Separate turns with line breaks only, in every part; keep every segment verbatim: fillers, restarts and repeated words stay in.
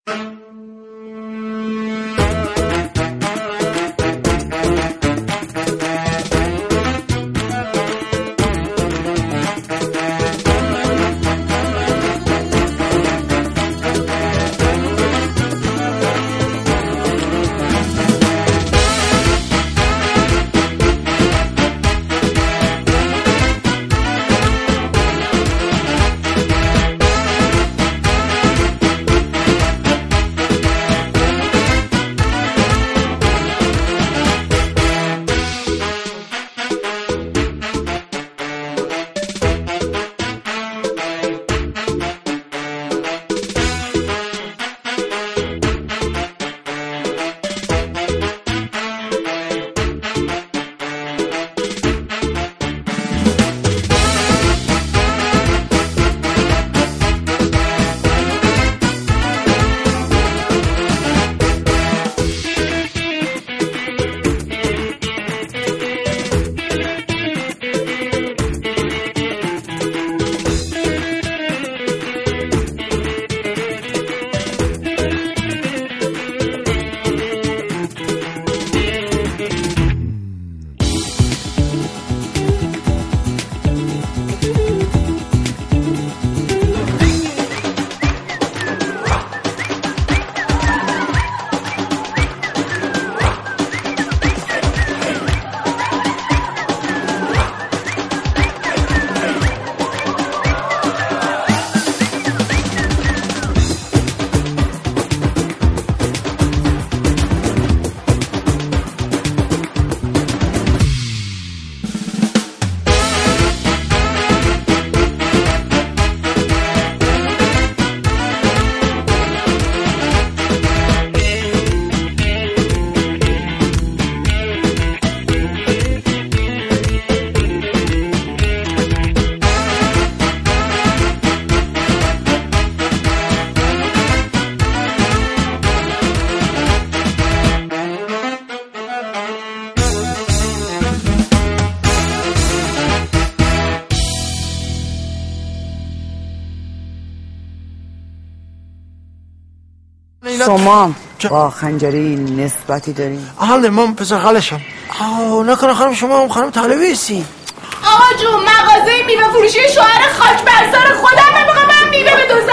شما با خنجری نسبتی دارین؟
حالا من پسر خالشم. آه نکنه خانم شما هم خانم طالبی هستی؟
آقا جون مغازه میوه فروشی شوهر خاک بر سر خودم میگم من میوه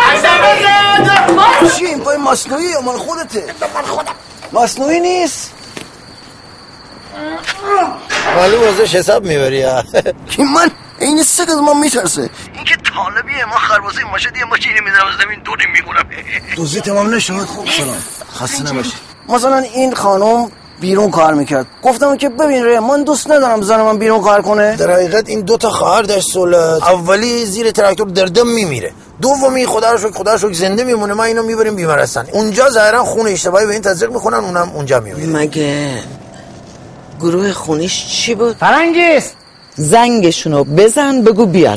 بدوزم.
چی این پای مصنوعی یا مال خودته؟ مال خودم. مصنوعی نیست؟
ولی واسه حساب میبری ها.
کی من؟ این سگ از ما میترسه. این که طالبیه ما خربازه ماشه دیگه ما چیزی میذارم از زمین دوری میگونم. دوزی تمام نشد. سلام. خسته نباشی. مثلا این خانم بیرون کار میکرد. گفتم که ببین ره من دوست ندارم زن من بیرون کار کنه. در حقیقت این دو تا خواهر در سولت اولی زیر تراکتور در دم میمیره. دومی خدا رو شکر خدا رو شکر زنده میمونه. ما اینو میبریم بیمارستان. اونجا ظاهرا خون اشتباهی به این تزریق میکنن اونم اونجا میمیره.
مگه گروه خونیش چی بود؟
فرنگیس
زنگشونو بزن بگو بیاد.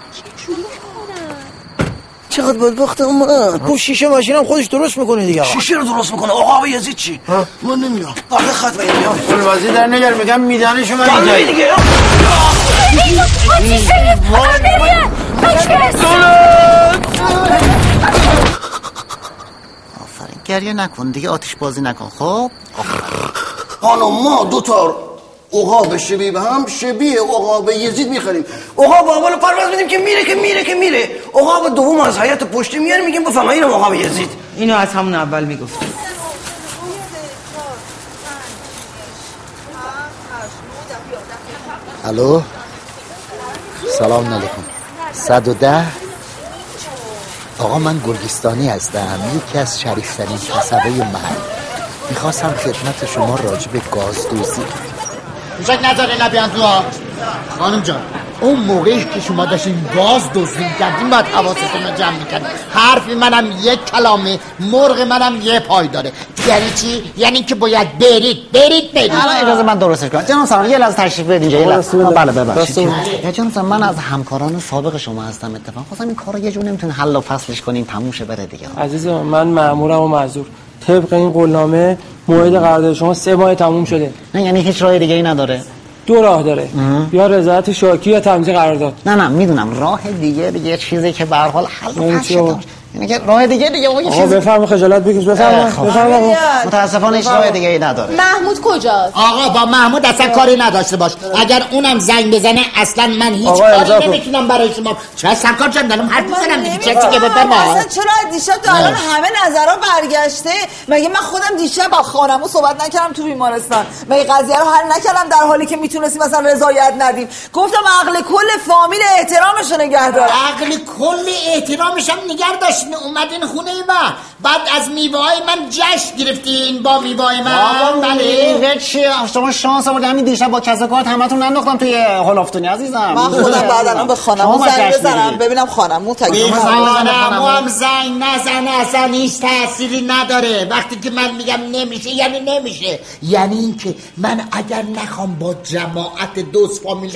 چقدر بدبخت اومد.
اون شیشه ماشینم خودش درست میکنه دیگه.
شیشه رو درست میکنه. آقا یزید چی؟ من نمیام. آخه خط به میام.
اون وزیر در نگر میگم میدانه شما اینجایی
دیگه.
آفرین گریه نکن دیگه آتش بازی نکن. خب
خانم ما دو تا عقاب شبیه به هم شبیه عقاب یزید میخریم. عقاب اول پرواز میدیم که میره که میره که میره. عقاب دوم از حیات پشتی میاریم میگیم بفهم اینم عقاب یزید.
اینو از همون اول میگفتم.
الو سلام علیکم. صد و ده آقا من گلگستانی هستم، یکی از شریفترین کسبه محل. میخواستم خدمت شما راجع به گاز دوزی. موشک نذاره نبیان تو ها. خانم جان اون موقعی که شما داشتین گاز دوزی کردین باید حواستون رو جمع میکردین. حرفی منم یک کلامه، مرغ منم یه پای داره. یعنی چی؟ یعنی که باید برید برید برید. الان اجازه من درستش کنم. جناب سلام یه لحظه تشریف بیارید اینجا. یه لحظه. بله ببخشید. یا جناب سلام من از همکاران سابق شما هستم. اتفاقا خواستم این کارو یه جور نمیتونین حل و فصلش کنین تموم شه بره دیگه.
عزیزم من مأمورم و معذور. طبق این قولنامه موعد قرارداد شما سه ماه تموم شده.
نه یعنی هیچ راه دیگه ای نداره.
دو راه داره. یا رضایت شاکی یا تمضی قرارداد.
نه نه میدونم راه دیگه دیگه چیزی که به هر حال حل و فصل
اینه که راه دیگه دیگه اون
آقا بفرما خجالت بکش بفرما بفرما.
متاسفانه هیچ راه دیگه ای نداره.
محمود کجاست؟
آقا با محمود اصلا کاری نداشته باش. اگر اونم زنگ بزنه اصلا من هیچ کاری نمیتونم برای شما. چرا سرکار جان دارم حرف میزنم دیگه. چه دیگه بفرما.
اصلا چرا دیشب تا الان همه نظرها برگشته؟ مگه من خودم دیشب با خانمو صحبت نکردم تو بیمارستان؟ مگه قضیه رو حل نکردم در حالی که میتونستیم مثلا رضایت ندیم؟ گفتم عقل کل فامیل احترامش رو نگه دار.
عقل کل احترامش هم نگه داشتین اومدین خونه ما. بعد از میوه‌های من جشن گرفتین با میوه‌های من.
بله چی شما شانس آوردید همین دیشب با کسا کارت همتون ننداختم توی هلافتونی عزیزم.
من خودم بعد الان به خانمو زنگ بزنم ببینم خانمو تگه
خانمو هم زنگ نزنه اصلا هیچ تأثیری نداره. وقتی که من میگم نمیشه یعنی نمیشه. یعنی اینکه من اگر نخوام با جماعت دوست فامیل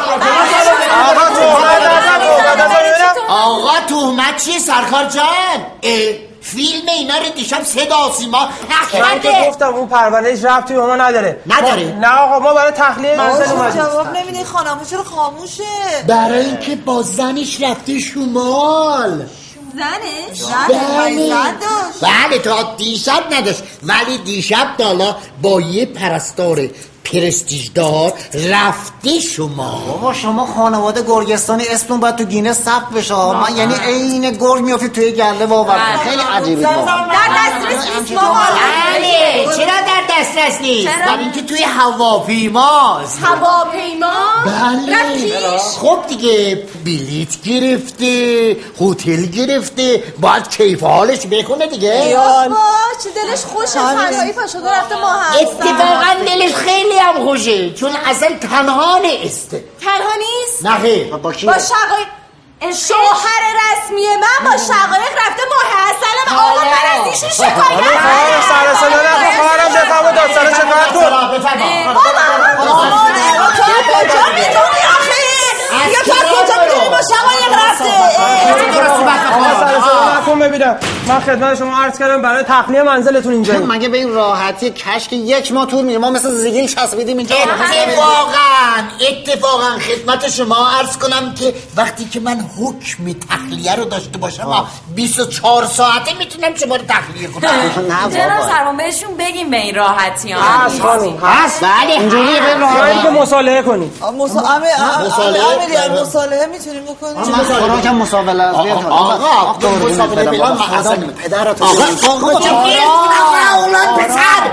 آقا تهمت چیه سرکار جان؟ فیلم اینا رو دیشب صدا سیما نکرده.
گفتم اون پروندهش ربطی به ما نداره.
نداره؟
نه آقا ما برای تخلیه منزل اومدیم.
جواب نمیدی خانمو چرا خاموشه؟
برای اینکه با زنش رفته شمال.
زنش؟
بله بله تا دیشب نداشت ولی دیشب دالا با یه پرستار پرستیژدار رفته شما.
بابا شما خانواده گرگستانی اسمتون باید تو گینه ثبت بشه. من یعنی عین گرگ میافتید توی گله واقعا خیلی عجیبه.
در دسترس نیست بابا.
بله چرا در دسترس نیست؟ برای اینکه توی هواپیماست.
هواپیما؟
بله خب دیگه بلیت گرفته هتل گرفته باید کیف حالش بکنه دیگه.
بابا چه دلش خوشه تنهایی پاشده رفته ما هم.
اتفاقا دلش خیلی هم خوشه چون اصلا تنها نیست.
تنها نیست؟
نه خیر
با شقایق شوهر رسمی من با شقایق رفته ماه اصلا آقا من از ایشون شکایت
کنم. سر صدا نکن خواهرم بفهمه داستان شکایت کن.
بفرما.
بابا تو کجا میدونی آخه؟ یا تو کجا میدونی با شقایق رفته؟
آقا سر صدا نکن ببینم. من خدمت شما عرض کردم برای تخلیه منزلتون اینجا.
مگه به این راحتی کشک یک ماه طول میره؟ ما مثل زیگیل چسبیدیم اینجا.
اتفاقا اتفاقا خدمت شما عرض کنم که وقتی که من حکم تخلیه رو داشته باشم بیست و چهار ساعته میتونم شما رو تخلیه کنم.
جناب سرمان بهشون بگیم به این راحتی ها.
هست خانم هست.
بله
اینجوری به راحتی
که مصالحه کنیم.
مصالحه مصالحه میتونیم بکنیم.
من کم مسابله است.
آقا مسابله بلان حسن پدرتون. آقا آقا اولاد پسر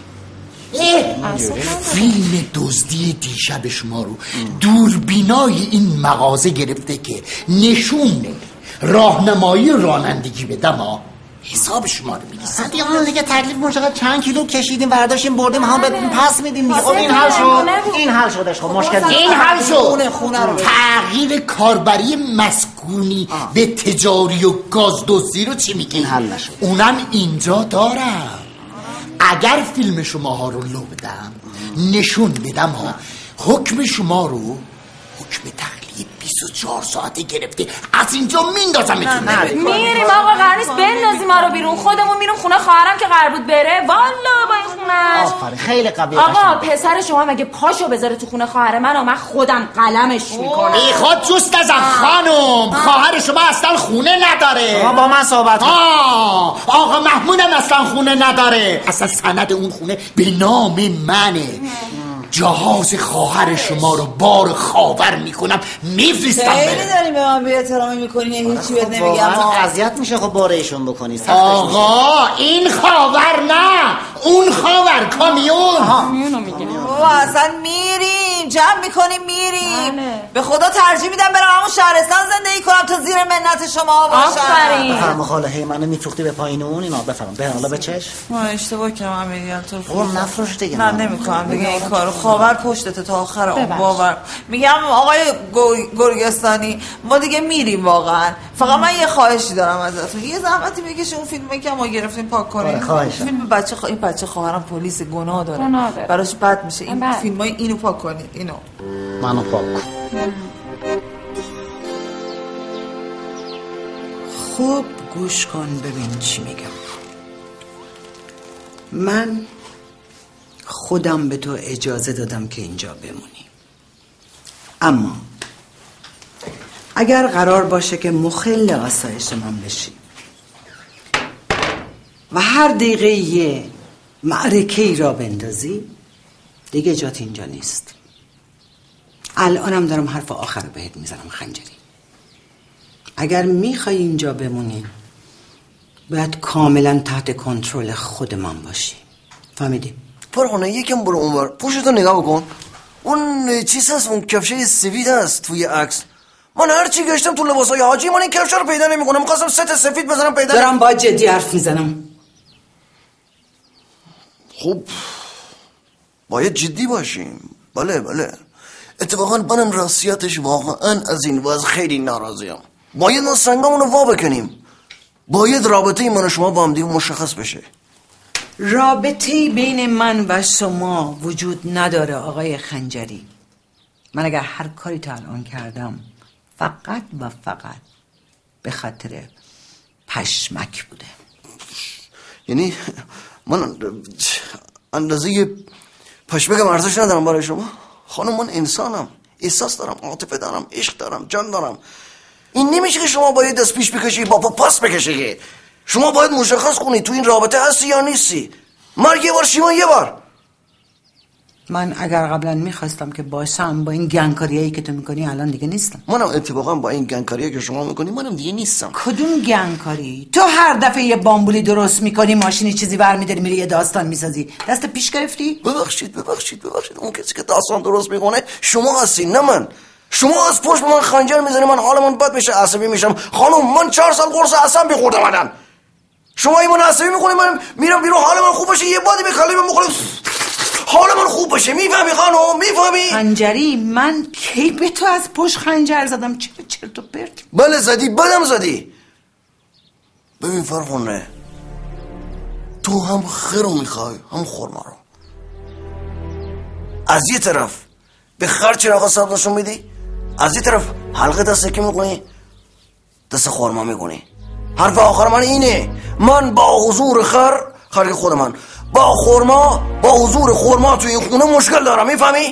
فیلم دزدی دیشب شما رو دوربینای این مغازه گرفته که نشون راهنمایی رانندگی بدم ها حساب شما رو می‌گیرم.
دیگه اون دیگه تکلیف مشکل چند کیلو کشیدیم برداشتیم بردیم هم بهتون پس میدیم دیگه. خب این حل شد. این حل شدش. خب مشکل
این حل شد. تغییر کاربری مسکونی به تجاری و گازدزدی رو چی میگین؟
حل نشد.
اونم اینجا دارم. اگر فیلم شما ها رو لو بدم نشون بدم ها حکم شما رو حکم تخلیه بیست و چهار ساعته گرفته از اینجا میندازم میتونم
میریم آقا قرار نیست بندازیم ما رو بیرون خودمون میریم خونه خواهرم که قرار بود بره والا با این خونش.
آفرین خیلی قویه.
آقا پسر شما مگه پاشو بذاره تو خونه خواهر من و من خودم قلمش میکنم.
ای خود جست از خانم خواهر شما اصلا خونه نداره.
با من صحبت کن.
آقا محمودم اصلا خونه نداره. اصلا سند اون خونه به نام منه. جهاز خواهر شما رو بار خاور میکنم میفرستم بره.
خیلی داریم به من بی احترامی میکنی هیچی بهت نمیگم.
اذیت میشه خب بار ایشون بکنی.
آقا این خاور نه اون خاور کامیون.
کامیونو میگه.
بابا اصلا میریم جمع میکنیم میریم. به خدا ترجیح میدم برم همون شهرستان زندگی کنم تا زیر منت شما باشم.
آفرین.
بفرما خاله هی منو میفروختی به پایین اون اینا بفرما به حالا به چش.
ما اشتباه کردم امیریان تو
رو نفروش دیگه.
من نمیکنم دیگه این کارو. خاور پشتت تا آخر اون باور. میگم آقای گرگستانی ما دیگه میریم واقعا. فقط من یه خواهشی دارم ازتون. یه زحمتی بکشید اون فیلمی که ما گرفتیم پاک کنید. فیلم بچه خ... این بچه خواهرم پلیس گناه داره.
گناه داره.
براش بد میشه. این فیلمای اینو پاک کنید. اینو
منو پاک کن.
خوب گوش کن ببین چی میگم. من خودم به تو اجازه دادم که اینجا بمونی، اما اگر قرار باشه که مخل آسایش من بشی و هر دقیقه یه معرکه ای را بندازی دیگه جات اینجا نیست. الانم دارم حرف آخر رو بهت میزنم خنجری. اگر میخوای اینجا بمونی باید کاملا تحت کنترل خود من باشی. فهمیدی؟
پرهانه یکم برو اونور، پوشتو نگاه بکن. اون چیز هست، اون کفشه سفید هست توی عکس. من هر چی گشتم تو لباسای حاجی من این کفشه رو پیدا نمیکنم. می‌خواستم ست سفید بزنم پیدا
دارم با جدی حرف میزنم.
خب باید جدی باشیم. بله بله اتفاقا منم راستیتش واقعا از این وضع خیلی ناراضیم. باید ما سنگامونو وا بکنیم. باید رابطه من و شما با هم دیگه مشخص بشه.
رابطه بین من و شما وجود نداره آقای خنجری. من اگر هر کاری تا الان کردم فقط و فقط به خاطر پشمک بوده.
یعنی من اندازه پشمکم ارزش ندارم برای شما؟ خانم من انسانم، احساس دارم، عاطفه دارم، عشق دارم، جان دارم. این نمیشه که شما باید دست پیش بکشی با پا پاس بکشی. شما باید مشخص کنی تو این رابطه هستی یا نیستی. مرگ یه بار شیما یه بار.
من اگر قبلا میخواستم که باشم با این گنگکاریایی که تو میکنی الان دیگه نیستم.
منم اتفاقا با این گنگکاریایی که شما میکنی منم دیگه نیستم.
کدوم گنگکاری؟ تو هر دفعه یه بامبولی درست میکنی ماشینی چیزی برمیداری میری یه داستان میسازی. دست پیش گرفتی؟
ببخشید ببخشید ببخشید اون کسی که داستان درست میکنه شما هستی نه من. شما از پشت به من خنجر میزنی، من حالمون بد میشه، عصبی میشم. خانم من چهار سال قرص عصب میخوردم الان. شما این من عصبی میکنی، من میرم بیرون حال من خوب بشه، یه بادی به کلیم میخورم حال من خوب بشه. میفهمی خانم؟ میفهمی؟
خنجری من کی به تو از پشت خنجر زدم؟ چه چرت و پرت.
بله زدی، بدم زدی. ببین فرخونه تو هم خیر رو میخوای هم خورما رو. از یه طرف به خر چراغ سبز نشون میدی، از یه طرف حلقه دست که میکنی دست خورما میکنی. حرف آخر من اینه، من با حضور خر خر خود من با خورما با حضور خورما توی این خونه مشکل دارم. میفهمی؟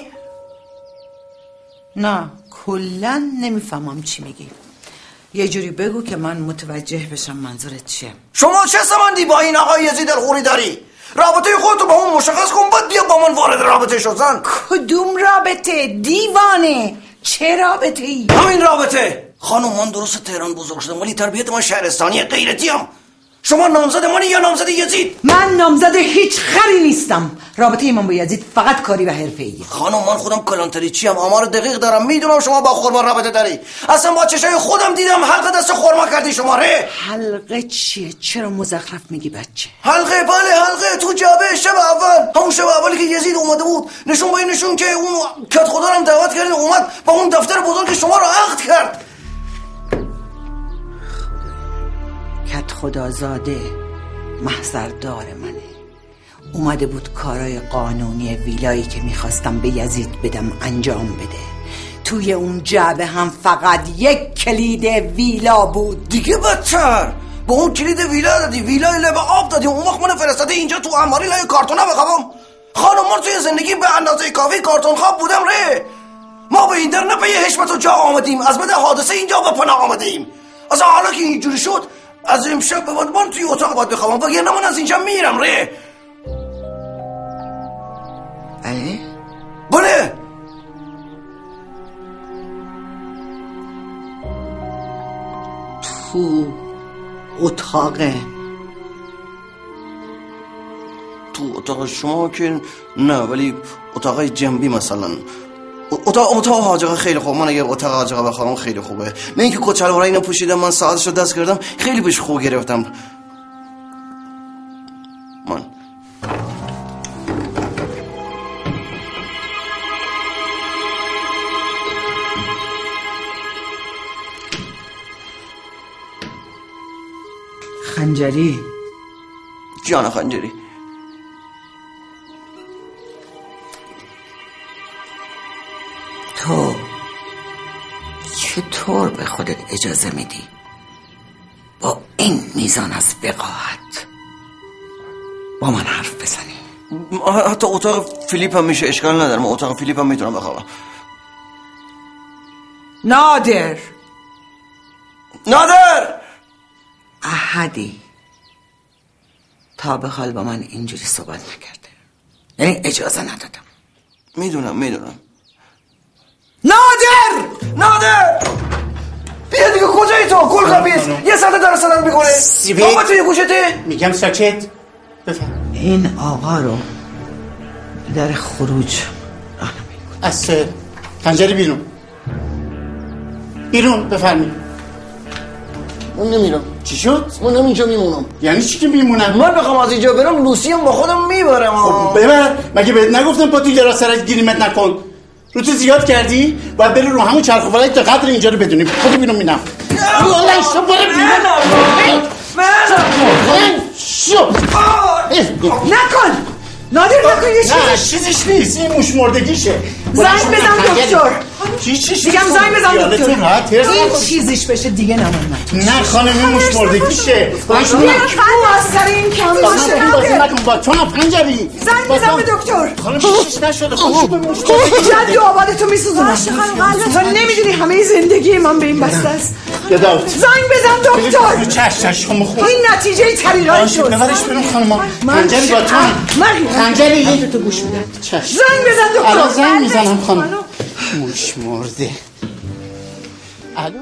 نه کلا نمیفهمم چی میگی. یه جوری بگو که من متوجه بشم منظورت چیه.
شما چه سمندی با این آقای یزید الخوری داری؟ رابطه خودتو با اون مشخص کن، بعد بیا با من وارد رابطه شو. زن
کدوم رابطه دیوانه؟ چه رابطه ای؟
همین رابطه. خانم من درست تهران بزرگ شدم ولی تربیت من شهرستانی غیرتی ام. شما نامزد منی یا نامزد یزید؟
من نامزد هیچ خری نیستم. رابطه من با یزید فقط کاری و حرفه‌ایه.
خانم من خودم کلانتری چی ام، آمار دقیق دارم، میدونم شما با خورما رابطه داری. اصلا با چشای خودم دیدم حلقه دست خورما کردی شما ره.
حلقه چیه؟ چرا مزخرف میگی بچه؟
حلقه بله حلقه تو جعبه شب اول، همون شب اولی که یزید اومده بود نشون با این نشون که اون کت خدا رو دعوت کردین اومد با اون دفتر بزرگ شما رو عقد کرد.
کت خدازاده محضردار منه، اومده بود کارای قانونی ویلایی که میخواستم به یزید بدم انجام بده. توی اون جعبه هم فقط یک کلید ویلا بود.
دیگه بدتر با اون کلید ویلا دادی، ویلای لب آب دادی، اون وقت من فرستاده اینجا تو انباری لای کارتونه بخوابم. خانم من توی زندگی به اندازه کافی کارتون خواب بودم ره. ما به این در نه به یه حشمت و جا آمدیم، از بده حادثه اینجا به پناه آمدیم. از حالا که اینجوری شد از امشب به بعد من توی اتاق باید بخوابم وگرنه من از اینجا میرم ره.
بله؟
بله
تو اتاقه
تو اتاق شما که نه، ولی اتاق جنبی مثلا اتاق اتاق حاجقه خیلی خوب. من اگه اتاق حاجقه بخوام خیلی خوبه. نه اینکه کچلوارا اینو پوشیدم من ساعتشو دست کردم خیلی بهش خوب گرفتم. من
خنجری
جان خنجری
تو چطور به خودت اجازه میدی با این میزان از وقاحت با من حرف بزنی؟
حتی اتاق فیلیپ هم میشه، اشکال نداره، من اتاق فیلیپ هم میتونم بخوابم.
نادر
نادر
احدی تا به حال با من اینجوری صحبت نکرده، یعنی اجازه ندادم.
میدونم میدونم. نادر نادر بیا دیگه، کجایی تو گل خبیث؟ یه ساعت داره صدام میکنه. بابا توی گوشته
میگم ساکت. بفهم.
این آقا رو در خروج راه نمی‌کنه.
از پنجره بیرون بیرون بفرمایید.
من نمیرم.
چی شد؟
من اینجا میمونم.
یعنی چی که میمونم؟
من بخوام از اینجا برم لوسیم با خودم میبرم.
خب ببر. مگه بهت نگفتم با تو جرا سرت گیریمت نکن؟ رو تو زیاد کردی؟ باید بری رو همون چرخ و فلک تا قدر اینجا رو بدونی. خودی بیرون میرم. والله ایشون برو بیرون. من شو
نکن نادر، نکن. یه
نه چیزیش نیست، این موش مردگیشه.
زنگ بزن دکتر.
چی چی
دیگه هم زنگ بزن دکتر.
این
چیزیش بشه دیگه نمون.
نه خانم این موش مردگیشه. باش
یه خواست سر این کم باشه.
بازی نکن با تو پنجری.
زنگ بزن به دکتر.
خانم چیزیش نشده. خوشو به موش مردگی
شاید دو آبادتو میسوزونم. تو نمیدونی همه زندگی من به این بسته است.
یا داوت
زنگ بزن دکتر.
چش چش شما خوب.
این نتیجه طریقای شد.
ببرش برون خانم. پنجری با تو. پنجری تو گوش میدم. چش.
زنگ بزن دکتر.
الان زنگ میزنم خانم. موش مرده. الو.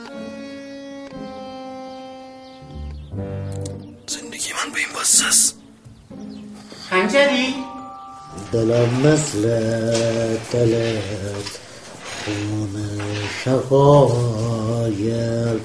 زندگی من به این بسته است.
پنجری
دلم مثل دلت خون شقایق.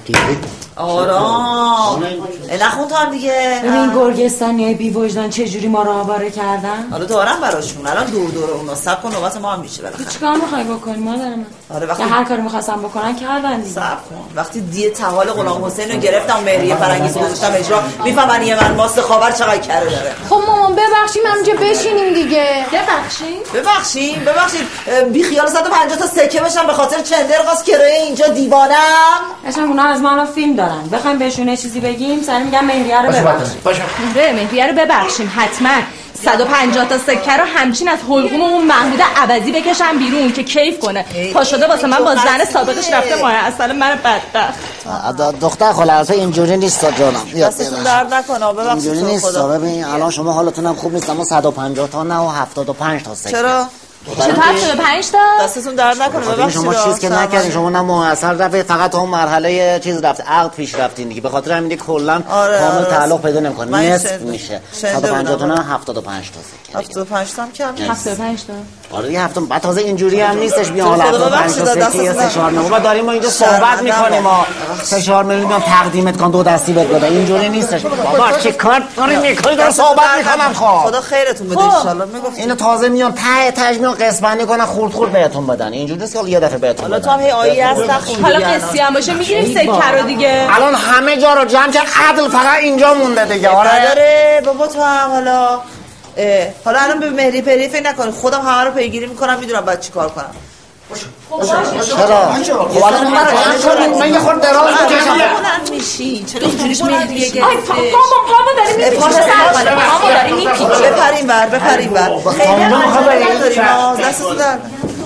آرام نخون تو هم دیگه.
ببین گرگستانیای بی وجدان چه جوری ما رو آواره کردن.
حالا دارم براشون الان دور دور اونا سب کن نوبت ما هم میشه بالاخره.
چیکار میخوای بکنی مادر من؟
آره وقتی
هر کاری می‌خواستم بکنن کردن دیگه.
سب کن وقتی دیه تحال غلام حسین رو گرفتم مهریه فرنگیز گذاشتم اجرا میفهمن یه من ماست خاور چقدر کره داره.
خب مامان ببخشیم همینجا بشینیم دیگه.
ببخشیم
ببخشیم ببخشید بی خیال صد و پنجاه تا سکه بشم به خاطر چندر قاس کرایه اینجا دیوانم.
قشنگ اونا از من فیلم دارن. بخوایم بهشون یه چیزی بگیم سری میگم مهریه رو ببخشیم.
باشه
به مهریه رو ببخشیم حتما. صد و پنجاه تا سکه رو همچین از حلقوم اون محمود عوضی بکشم بیرون که کیف کنه. پا شده واسه من با زن سابقش رفته ماه اصلا من بدبخت.
دختر خلاصه اینجوری نیست جانم.
دستتون درد نکنه ببخشید.
اینجوری نیست. ببین الان شما حالتون هم خوب نیست اما صد و پنجاه تا نه و هفتاد و پنج تا سکه.
چرا؟
چطور هفتاد و پنج تا؟
دستتون درد نکنه ببخشید.
شما چیز که نکردین شما نه موثر رفت فقط اون مرحله چیز رفت عقد پیش رفتین دیگه. به خاطر همین دیگه کلا کامل تعلق پیدا نمی‌کنه. نصف میشه. صد و پنجاه تا نه هفتاد و پنج تا سکه.
هفتاد و پنج تا هم کم نیست.
هفتاد و پنج تا.
آره دیگه هفتم بعد تازه اینجوری هم نیستش بیا حالا هفتاد و پنج تا سکه یا سه چهار ما داریم ما اینجا صحبت می‌کنیم ما سه چهار میلیون میام تقدیمت کن دو دستی بهت بدم. اینجوری نیستش بابا چه کار داریم می‌کنی دارم صحبت می‌کنم. خب
خدا خیرتون بده ان شاءالله. میگفت
اینو تازه میام ته تاج میام قسمت کنن خورد خورد بهتون بدن. اینجوری نیست که یه دفعه بهتون
حالا تو هم هی آیی هست
حالا قصی هم باشه میگیریم سکه رو دیگه.
الان همه جا رو جمع کرد عدل فقط اینجا مونده دیگه. آره
داره بابا تو هم حالا حالا الان به مهری پری فکر نکنی خودم همه رو پیگیری میکنم میدونم بعد چیکار کنم.
چرا؟ حالا من رو من یه خورد دراز بکشم.
بلند میشی چرا اینجوریش مهریه گرفته؟
آی پاپا پاپا داری میپیچه سر پاپا داری میپیچه.
بپریم بر بپریم بر خیلی نداریم دستتو در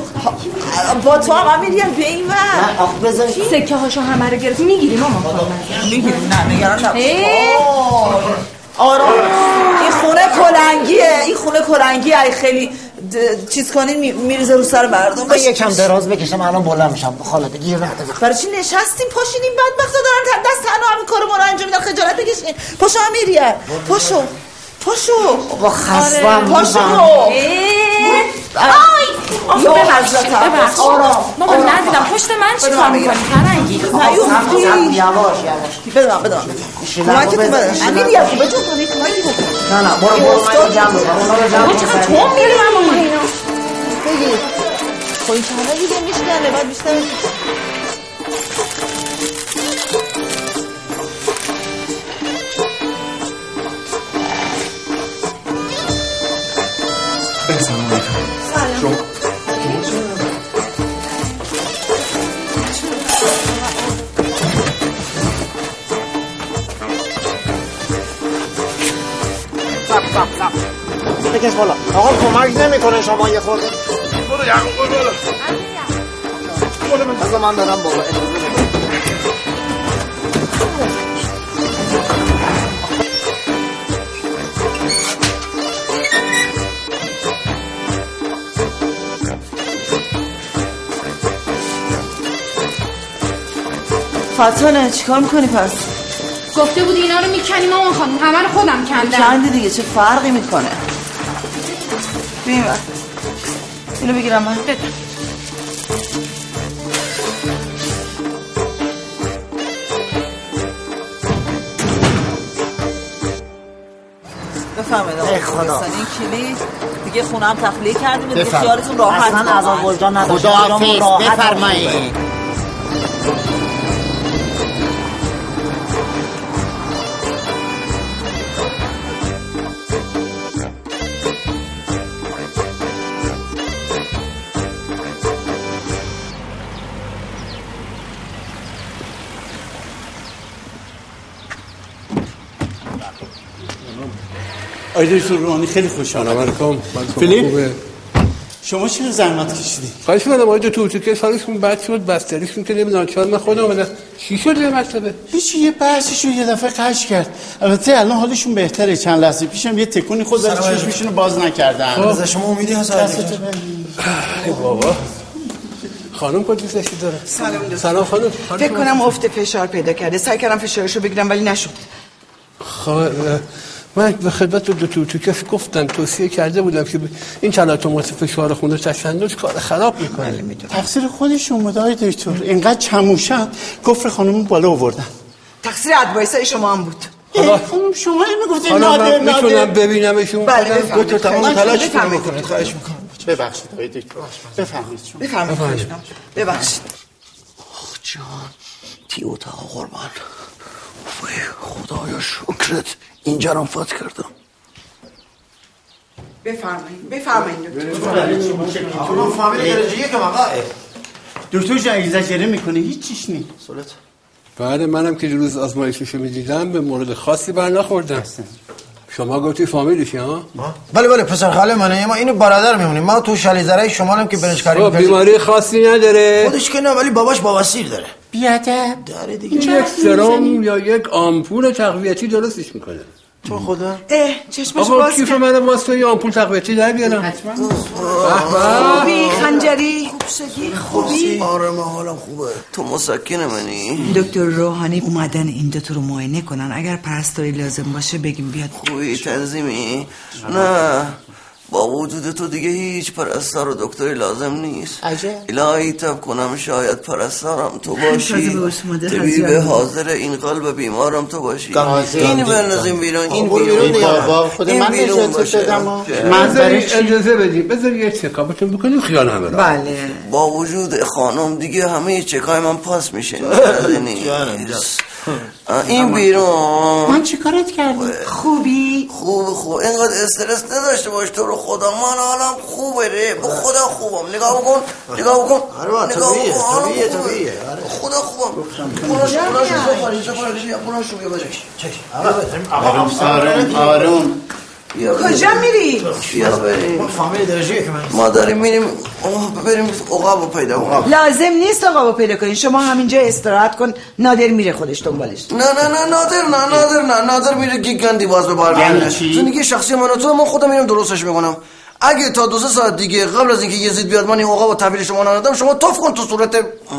با تو هم امیریان بیا این ور
سکه هاشو همه رو گرفت میگیریم ماما
میگیریم نه نگران نباش. آرام این خونه کلنگیه این خونه کلنگیه ای خیلی چیز کنین میریزه رو سر مردم.
من یکم دراز بکشم الان بلند میشم خالد گیر نده.
برای چی نشستیم پاشینیم بدبختا دارن دست تنها همین کارو ما رو انجام میدن خجالت بکشین. پاشو امیریه پاشو پاشو
با خستم
پاشو
آی
یا حضرتم
آرام بابا ندیدم پشت من چی کار میکنی فرنگی
نیوفتی
یواش یواش
بده من بده من کمکتون بده امیریه خوبه جو کنی کمکی بکن.
نه نه برو برو من جمع
بابا چقدر تو میری من با اینا
بگی خواهی چهره دیگه میشکنه بعد بیشتر
سلام علیکم.
سلام.
سب سب سب بکش بالا. آقا کمک نمیکنه شما یه خورده.
برو یعقوب برو بالا.
بذار من دارم بالا.
فتانه چیکار میکنی پس؟
گفته بود اینا رو میکنیم اون خانم، همه رو خودم کندم.
کندی دیگه، چه فرقی میکنه؟ بیم بر اینو بگیرم من.
بده.
بفهمید آقا
خدا
این کلید دیگه خونه هم تخلیه کردیم دیگه خیالتون راحت.
اصلا عذاب وجدان نداشت.
خدا حافظ بفرمایید.
آیده روحانی خیلی خوشحالم.
علیکم.
فیلیپ شما چرا زحمت کشیدی؟
خواهش می‌کنم آیده تو تو که سالشون بد شد بستریشون که نمیدونم چرا من خودم اومدم چی شد یه مکتبه؟
هیچ یه بحثشو یه دفعه قش کرد. البته الان حالشون بهتره. چند لحظه پیشم یه تکونی خود از چشمشون رو باز نکردن.
از شما امیدی هست
ای بابا خانم کجا داره؟
سلام دکتر.
سلام خانم.
فکر کنم افت فشار پیدا کرده. سعی کردم فشارشو بگیرم ولی نشد.
خب من به خدمت دو تو تو کس گفتم توصیه کرده بودم که این تلاطمات فشار خون و تشنج کار خراب میکنه.
تقصیر خودشون بود آقای دکتر. اینقدر چموشن کفر خانم بالا آوردن.
تقصیر ادوایسای شما هم بود.
خانم شما میگفتید
حالا
نادر
من میتونم ببینمشون؟
بله بفرمایید.
دکتر تمام تلاش میکنید. خواهش میکنم.
ببخشید آقای دکتر. بفرمایید شما.
بفرمایید. ببخشید.
آخ جان تی اتاق قربان. وای خدایا شکرت اینجا رو فات کردم.
بفرمایید بفرمایید دکتر.
اون فامیل درجه‌ای که آقا
دکتر جان اگزاجره میکنه هیچ چیش نیست.
سولت
بعد منم که روز آزمایششو میدیدم به مورد خاصی بر نخوردم. شما گفتی فامیلیشی ها؟
بله بله پسر خاله منه. ما اینو برادر میمونیم. ما تو شالیزرای شمالم که برنجکاری
می‌کنیم. بیماری خاصی نداره.
خودش که نه ولی باباش بواسیر داره.
بیادب
داره دیگه.
یک سرم یا یک آمپول تقویتی درستش میکنه.
تو خدا
اه چشمش
آقا
باز
کیف
کرد.
من واسه یه آمپول تقویتی در بیارم.
خوبی خنجری؟ خوب شدی؟ خوبی؟
آره من حالم خوبه. تو مسکن منی؟
دکتر روحانی اومدن این دو تا رو معاینه کنن. اگر پرستاری لازم باشه بگیم بیاد.
خوبی تنظیمی؟ نه با وجود تو دیگه هیچ پرستار و دکتری لازم نیست.
عجب.
الهی تب کنم شاید پرستارم تو باشی. طبیب حاضر این قلب بیمارم تو باشی. این بنازیم بیرون. این بیرون
بابا خود من اجازه بدم.
من اجازه بدیم بذار یه چکاپتون بکنیم خیال همه را.
بله
با وجود خانم دیگه همه چکای من پاس میشه. این بیرون
من چی کارت کردم؟
خوبی؟
خوب خوب اینقدر استرس نداشته باش تو رو خدا. من حالم خوبه ره به خدا خوبم. نگاه بکن نگاه بکن نگاه بکن حالم خوبه خدا خوبم. خوناش خوناش زفاری زفاری یا خوناش رو بیا بجاش
آروم آروم آروم.
کجا میری؟
بیا بریم
فامیل درجه‌ای که من
ما داریم میریم بریم عقابو پیدا کنیم.
لازم نیست عقابو پیدا کنین. شما همینجا استراحت کن. نادر میره خودش دنبالش.
نه نه نه نادر نه نادر نه نادر میره گیگندی باز به بار میاره. زندگی شخصی من و تو من خودم میرم درستش میکنم. اگه تا دو سه ساعت دیگه قبل از اینکه یزید بیاد من این عقابو تحویل شما ندادم شما توف کن تو صورت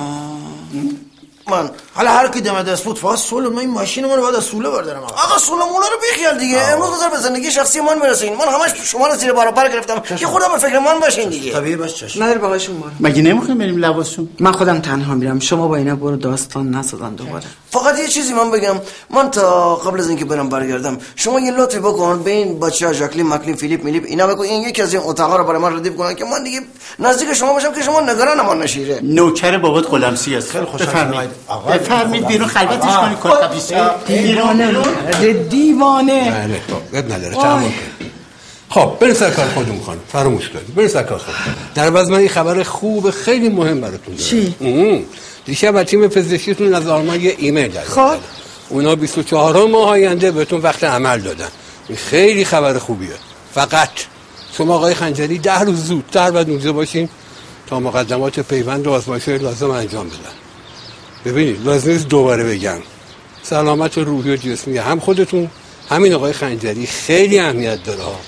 من.
حالا هر کی دم دست بود فاس سول من این ماشین من رو بعد از سوله بردارم.
آقا سوله مولا رو بیخیال دیگه. امروز بذار به زندگی شخصی من برسین. من همش شما رو زیر بار پر گرفتم که خودم به فکر من باشین دیگه.
طبیعی بس چش.
نداره باهاشون برو.
مگه نمیخوایم بریم لباسون؟
من خودم تنها میرم. شما با اینا برو داستان نسازن دوباره.
فقط یه چیزی من بگم. من تا قبل از اینکه برم برگردم شما یه لطفی بکن به این بچه‌ها ژاکلین مکلین فیلیپ میلیپ اینا بگو این یکی از این اتاقا رو برای من ردیف کنن که من دیگه نزدیک شما باشم که شما نگران من نشیره.
نوکر بابات قلمسی است. خیلی خوشحالم. بفرمایید بیرون خلوتش کنید کتا پیسا.
دیوانه دیوانه.
بله خب نداره تمام. خب بریم سر کار خودمون خانم. فراموش کردید. بریم سر کار خودمون. در باز من این خبر خوب خیلی مهم براتون دارم.
چی؟
دیشب از تیم پزشکیتون از آلمان یه ایمیل دادن.
خب
اونا بیست و چهارم ماه آینده بهتون وقت عمل دادن. این خیلی خبر خوبیه. فقط شما آقای خنجری ده روز زودتر باید اونجا باشین تا مقدمات پیوند و آزمایش‌های لازم انجام بدن. ببینید لازم نیست دوباره بگم سلامت روحی و جسمی هم خودتون همین آقای خنجری خیلی اهمیت داره ها.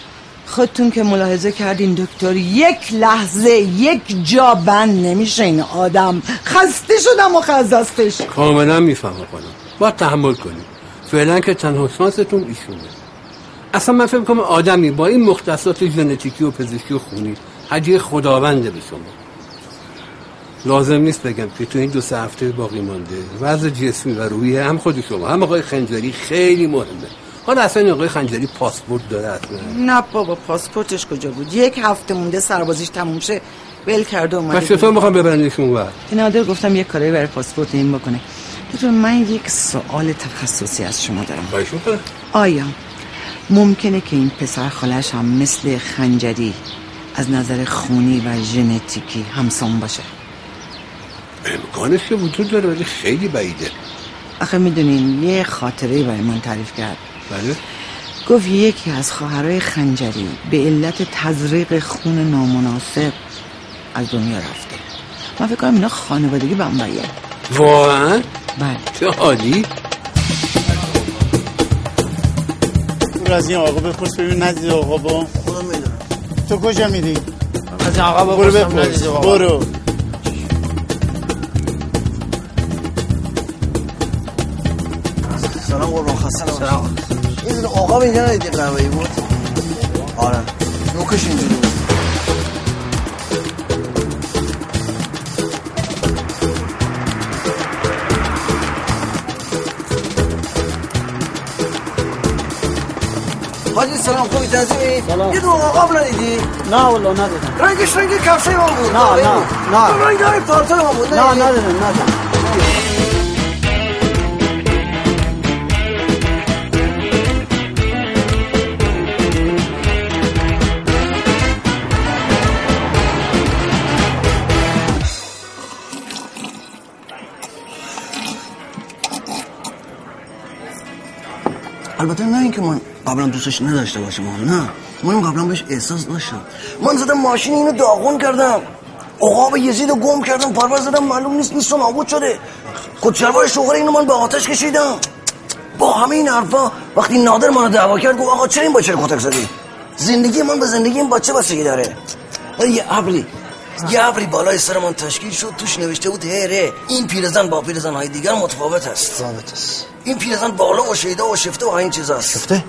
خودتون که ملاحظه کردین دکتر، یک لحظه یک جا بند نمیشه این آدم. خسته شدم و خزستش.
کاملا میفهمم خانم، باید تحمل کنیم. فعلا که تنها شانستون ایشونه. اصلا من فکر کنم آدمی با این مختصات ژنتیکی و پزشکی و خونی هدیه خداونده به شما. لازم نیست بگم که تو این دو سه هفته باقی مانده وضع جسمی و روحیه هم خود شما هم آقای خنجری خیلی مهمه. حالا اصلا آقای خنجری پاسپورت داره اصلا؟
نه بابا، پاسپورتش کجا بود؟ یک هفته مونده سربازیش تموم شه ول کرده اومده.
پس چطور میخوام ببرنش اونور؟
نادر گفتم یک کاری برای پاسپورت این بکنه. دکتر من یک سوال تخصصی از شما دارم.
بایشون.
آیا ممکنه که این پسر خالش هم مثل خنجری از نظر خونی و ژنتیکی همسان باشه؟
امکانش که وجود داره ولی خیلی بعیده.
آخه میدونین یه خاطره برای من تعریف کرد.
بله؟
گفت یکی از خواهرای خنجری به علت تزریق خون نامناسب از دنیا رفته. من فکر کنم اینا خانوادگی بمباییه.
واقعا؟
بله.
چه عالی.
برو از این آقا بپرس ببین ندیدی آقا با
خودم میدونم.
تو کجا میری؟
از این آقا
برو
بپرسم
بپرس.
ندیدی آقا.
برو.
سلام قربان، خسته نباشی. سلام. این آقا به اینجا ندیدی قهوه‌ای بود؟ آره نوکش اینجوری بود. حاجی سلام، خوبی تنظیمی؟
سلام.
یه دو آقا ندیدی؟
نه والله ندیدم.
رنگش رنگ کفشه ما بود.
نه نه نه.
رنگ های پالتو ما بود.
نه ندیدم ندیدم.
البته نه اینکه من قبلا دوستش نداشته باشم، نه من قبلا بهش احساس داشتم. من زدم ماشین اینو داغون کردم، عقاب یزیدو گم کردم، پرواز زدم معلوم نیست نیست و نابود شده. کچلوار شوهر اینو من به آتش کشیدم. با همه این حرفا وقتی نادر منو دعوا کرد گفت آقا چرا این بچه رو کتک زدی؟ زندگی من به زندگی این بچه بستگی داره. یه ابری یه ابری بالای سر من تشکیل شد، توش نوشته بود هره این پیرزن با پیرزن های دیگر متفاوت است.
متفاوت است.
این پیرزن بالا و شیدا و شفته و این چیزاست.
شفته؟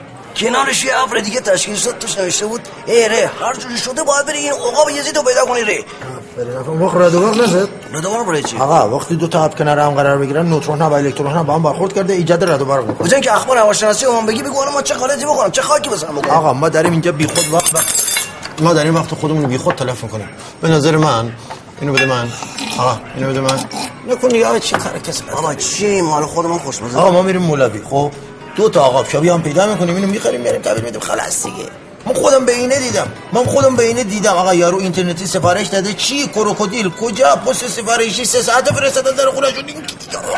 کنارش یه ابر دیگه تشکیل شد، توش نوشته بود هره هر جوری شده باید بری این عقاب یزیدو پیدا کنی. ره
فرین وقت رادوار نزد؟
رادوار برای چی؟
آقا وقتی دو تا اب کنار هم قرار بگیرن نوترون ها و الکترون ها با هم برخورد کرده ایجاد رادوار میکنه.
بجن که اخبار هواشناسی من بگی بگو ما چه غلطی بکنم، چه خاکی بزنم بکنم.
آقا ما داریم اینجا بیخود وقت ما داریم وقت خودمون بیخود تلف میکنیم. به نظر من اینو بده من. آقا اینو بده من. نکن دیگه چی کار کسی نداره.
آقا چی مال خودمون خوشمزه.
آقا ما میریم مولوی، خب دو تا آقا شبی هم پیدا میکنیم، اینو میخریم میاریم تحویل میدیم خلاص دیگه. من خودم به اینه دیدم من خودم به اینه دیدم آقا یارو اینترنتی سفارش داده چی کروکودیل کجا پست سفارشی سه ساعت فرستادن در خونه‌شون. این دیگه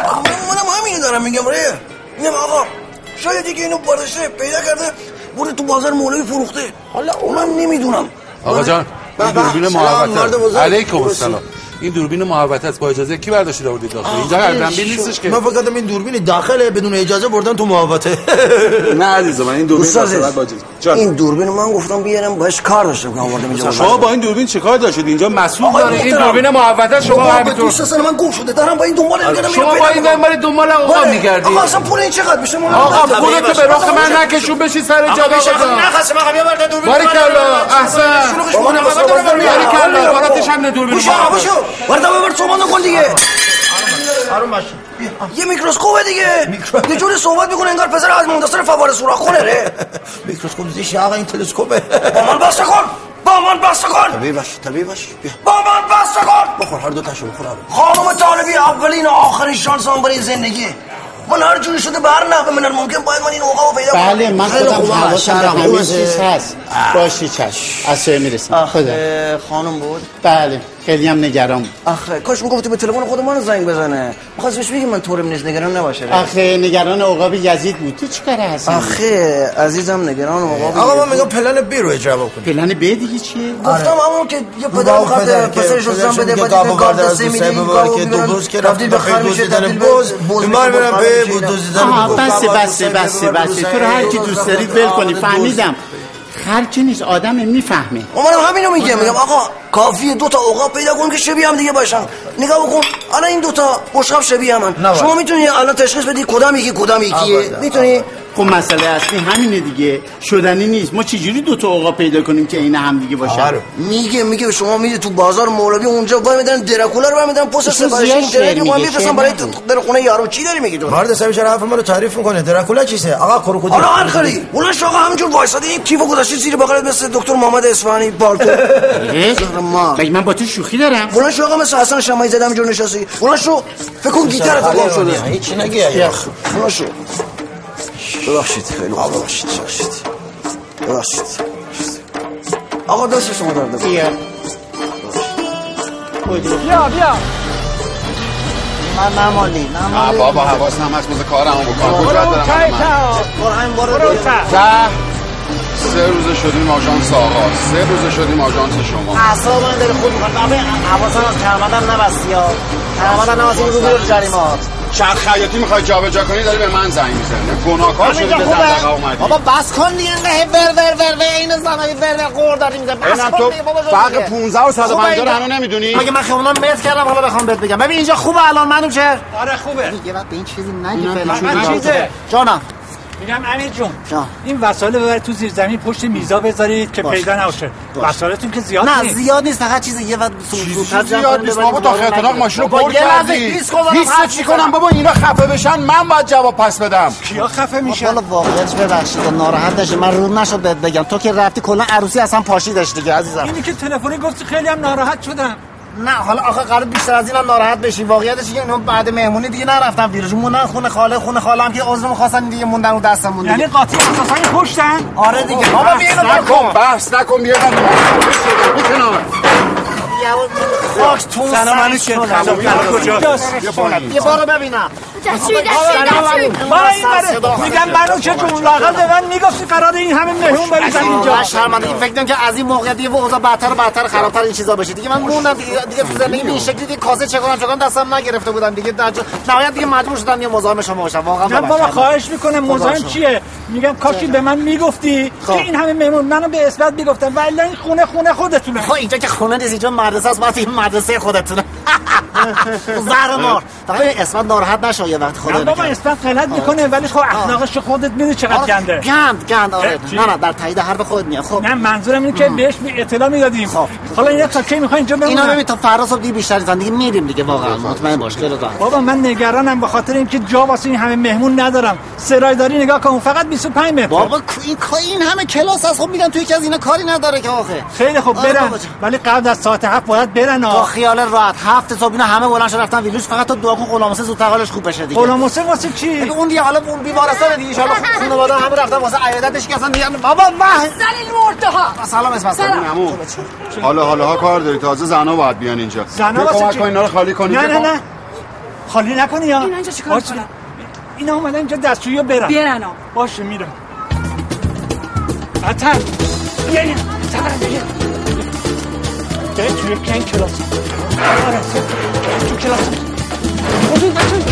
منم همین دارم میگم. ره میگم آقا شاید دیگه اینو برداشته پیدا کرده برده تو بازار مولوی فروخته. حالا من نمیدونم.
آقا جان این دوربین محوطه. علیکم السلام. این دوربین محوطه است، با اجازه کی برداشتید آوردید داخل؟ اینجا گردنبین نیستش که.
من فقط این دوربین داخله بدون اجازه بردن تو محوطه.
نه عزیزم من این دوربین واسه باجی.
این دوربین من گفتم بیارم باش کار داشتم که آوردم اینجا.
شما با این دوربین چیکار داشتید؟ اینجا مسئول داره این دوربین محوطه شما همینطور.
دوست اصلا من گم شده دارم با این دنبال میگردم.
شما با این دنبال دنبال آقا میگردید.
آقا اصلا پول این چقدر میشه؟
آقا پولتو به رخ من نکشون بشی سر جا بشه.
نخسم آقا بیا برد دوربین.
باریکلا احسن. باریکلا براتش هم دوربین.
بشو بشو برد ببر صحبت نکن دیگه.
آروم باش.
یه میکروسکوپ دیگه. یه جوری صحبت میکنه انگار پسر از مندسر فواره سوراخ کنه. ره
میکروسکوپ زیش آقا این تلسکوپه.
با من بسته کن با من بسته کن.
طبیعی باش طبیعی باش بیا
با من بسته کن.
بخور هر دو تاشو بخور.
خانم طالبی اولین و آخرین شانس هم برای زندگی. من هر جوری شده بر نه من ممکن باید من این عقابو پیدا کنم.
بله من خودم حواسم به همه چیز هست. باشی چشم از سه میرسم. خدا
خانم بود.
بله خیلی هم نگران.
آخه کاش میگفتی به تلفن خود من زنگ بزنه. می‌خواست بهش بگم من طورم نیست نگران نباشه.
آخه نگران عقاب یزید بود. تو چیکار هستی؟
آخه عزیزم نگران عقاب.
آقا من میگم پلن بی رو اجرا بکن.
پلن بی دیگه چیه؟
گفتم همون که یه پدر خاطر پسرش رو زن بده بعد این کار دسته میدی
که دو روز که رفتی به خیر میشه تبدیل به بوز
بیمار میرم به بوز دیدن. بس بس بس بس تو رو هر کی دوست دارید ول کنی. فهمیدم خرچی نیست، آدم میفهمه.
منم همینو میگم، میگم آقا کافیه دو تا عقاب پیدا کن که شبیه هم دیگه باشن. نگاه بکن الان این دو تا بشقاب شبیه همن. شما میتونی الان تشخیص بدی کدام یکی کدام یکیه؟ میتونی؟
خب مسئله اصلی همینه دیگه، شدنی نیست. ما چجوری دو تا عقاب پیدا کنیم که عین هم دیگه باشن؟
میگه میگه شما میری تو بازار مولوی اونجا وای میدن دراکولا رو میدن پست سفارش اینترنتی میگم میفرستن برای بر خونه یارو. چی داری میگی تو؟
مرد سبی چرا حرف ما رو تعریف میکنه؟ دراکولا چیه؟ آقا کروکودیل.
حالا هر خری اون شاقا همینجور وایساده این کیفو گذاشته زیر بغلت مثل دکتر محمد اصفهانی بالکن.
مگه من با تو شوخی دارم؟
اون شاقا مثل حسن شماعی زدم اینجور نشستی. اون شو فکر کن گیتار تو گم شده.
هیچ نگی اخ.
اون شو
ببخشید خیلی خوب ببخشید ببخشید ببخشید
آقا دست شما درد بیا
بیا بیا من نمالی نمالی
بابا حواس هم هست موزه کارم هم بکنم کجا دارم
برو برو
برو سه روز شدیم آژانس آقا سه روز شدیم آژانس شما
اعصاب من داره خود میکنه بابا حواسم از کرمدم نبستی ها کرمدم نبستی رو میره جریمات
شرط خیاطی میخوای جابجا کنی داری به من زنگ میزنی گناهکار شدی به دغدغه اومدی
بابا بس کن دیگه ور ور ور ور این زنایی ور ور قور داری میگه بس کن دیگه بابا
فرق پانزده و صد و پنجاه رو هنوز نمیدونی
مگه من خیابونم متر کردم حالا بخوام بهت بگم ببین اینجا خوبه الان منو چه
آره خوبه
یه وقت به این چیزی نگی فعلا چیزه جانم
میگم امیر جون این وسایل ببر تو زیر زمین پشت میزا بذارید که پیدا نشه وسایلتون که زیاد
نه
نیست.
زیاد نیست فقط چیز یه وقت زودتر
زیاد نیست بابا تا خطرناک ماشین رو پر کردی هیچ چی کنم بابا اینا خفه بشن من باید جواب پس بدم
کیا خفه میشن
والا واقعیتش ببخشید ناراحت نشی من رو نشد بهت بگم تو که رفتی کلا عروسی اصلا پاشیدش دیگه عزیزم
اینی که تلفنی گفتی خیلی هم ناراحت شدم
نه حالا آخه قرار بیشتر از اینم ناراحت بشی واقعیتش اینه اینا بعد مهمونی دیگه نرفتن ویروژ موندن خونه خاله خونه خاله هم که عذر می‌خواستن دیگه موندن رو دستم موندن
یعنی قاطی اساسا پشتن
آره دیگه بابا بیا اینو
نکن بحث نکن بیا میکنم
خاک تو
سلام علیکم کجاست
یه بارو ببینم
دستوی دستوی دستوی
میگم منو چه جون لاغل به من میگفتی قرار این همه مهمون بریزن اینجا
شرمندگی فکر نکنم که از این موقع دیگه اوضاع بدتر و بدتر خرابتر این چیزا بشه دیگه من موندم دیگه دیگه تو زندگی این شکلی دیگه کاسه چه کنم چون دستم نگرفته بودم دیگه در نهایت دیگه مجبور شدم یه مزاحم شما باشم واقعا
نه بابا خواهش میکنم مزاحم چیه میگم کاشی به من میگفتی که این همه مهمون منو به اثبات میگفتن ولی این خونه خونه خودتونه
خب اینجا که خونه نیست اینجا مدرسه است واسه این مدرسه خودتونه زهر مار فقط اسمت ناراحت نشه یه وقت خدا
بابا اسمت غلط میکنه ولی خب اخلاقش خودت میدونی چقدر گنده
گند گند آره نه نه در تایید حرف خودت میاد خب
نه منظورم اینه که بهش اطلاع میدادیم حالا اینا تا کی میخوان اینجا بمونن
اینا ببین تا فردا صبح دیگه بیشتر زندگی میریم دیگه واقعا مطمئن باش خیلی راحت
بابا من نگرانم به خاطر اینکه جا واسه این همه مهمون ندارم سرایداری نگاه کن فقط بیست و پنج متر
بابا این این همه کلاس هست خب میگم تو یکی از اینا کاری نداره که آخه
خیلی خب برن ولی قبل از ساعت هفت باید برن
با خیال راحت هفت صبح اینا همه بلند شدن رفتن ویلوش فقط تو دعا کن غلاموسه زودتر حالش خوب بشه دیگه
غلاموسه واسه چی
اون دیگه حالا اون بیمارستان دیگه ان شاء الله خانواده همه رفتن واسه عیادتش که اصلا دیگه بابا واه
زلیل مرتها
سلام اسم سلام
عمو حالا حالا ها کار داری تازه زنا باید بیان اینجا
زنا واسه چی
اینا رو خالی کنی
نه نه نه خالی نکنی یا
اینا اینجا چیکار کنن
اینا اومدن اینجا دستشویی برن
برن
باشه میرم عطر بیاین عطر بیاین ده توی کن کلاس آره تو کلاس خودت بچه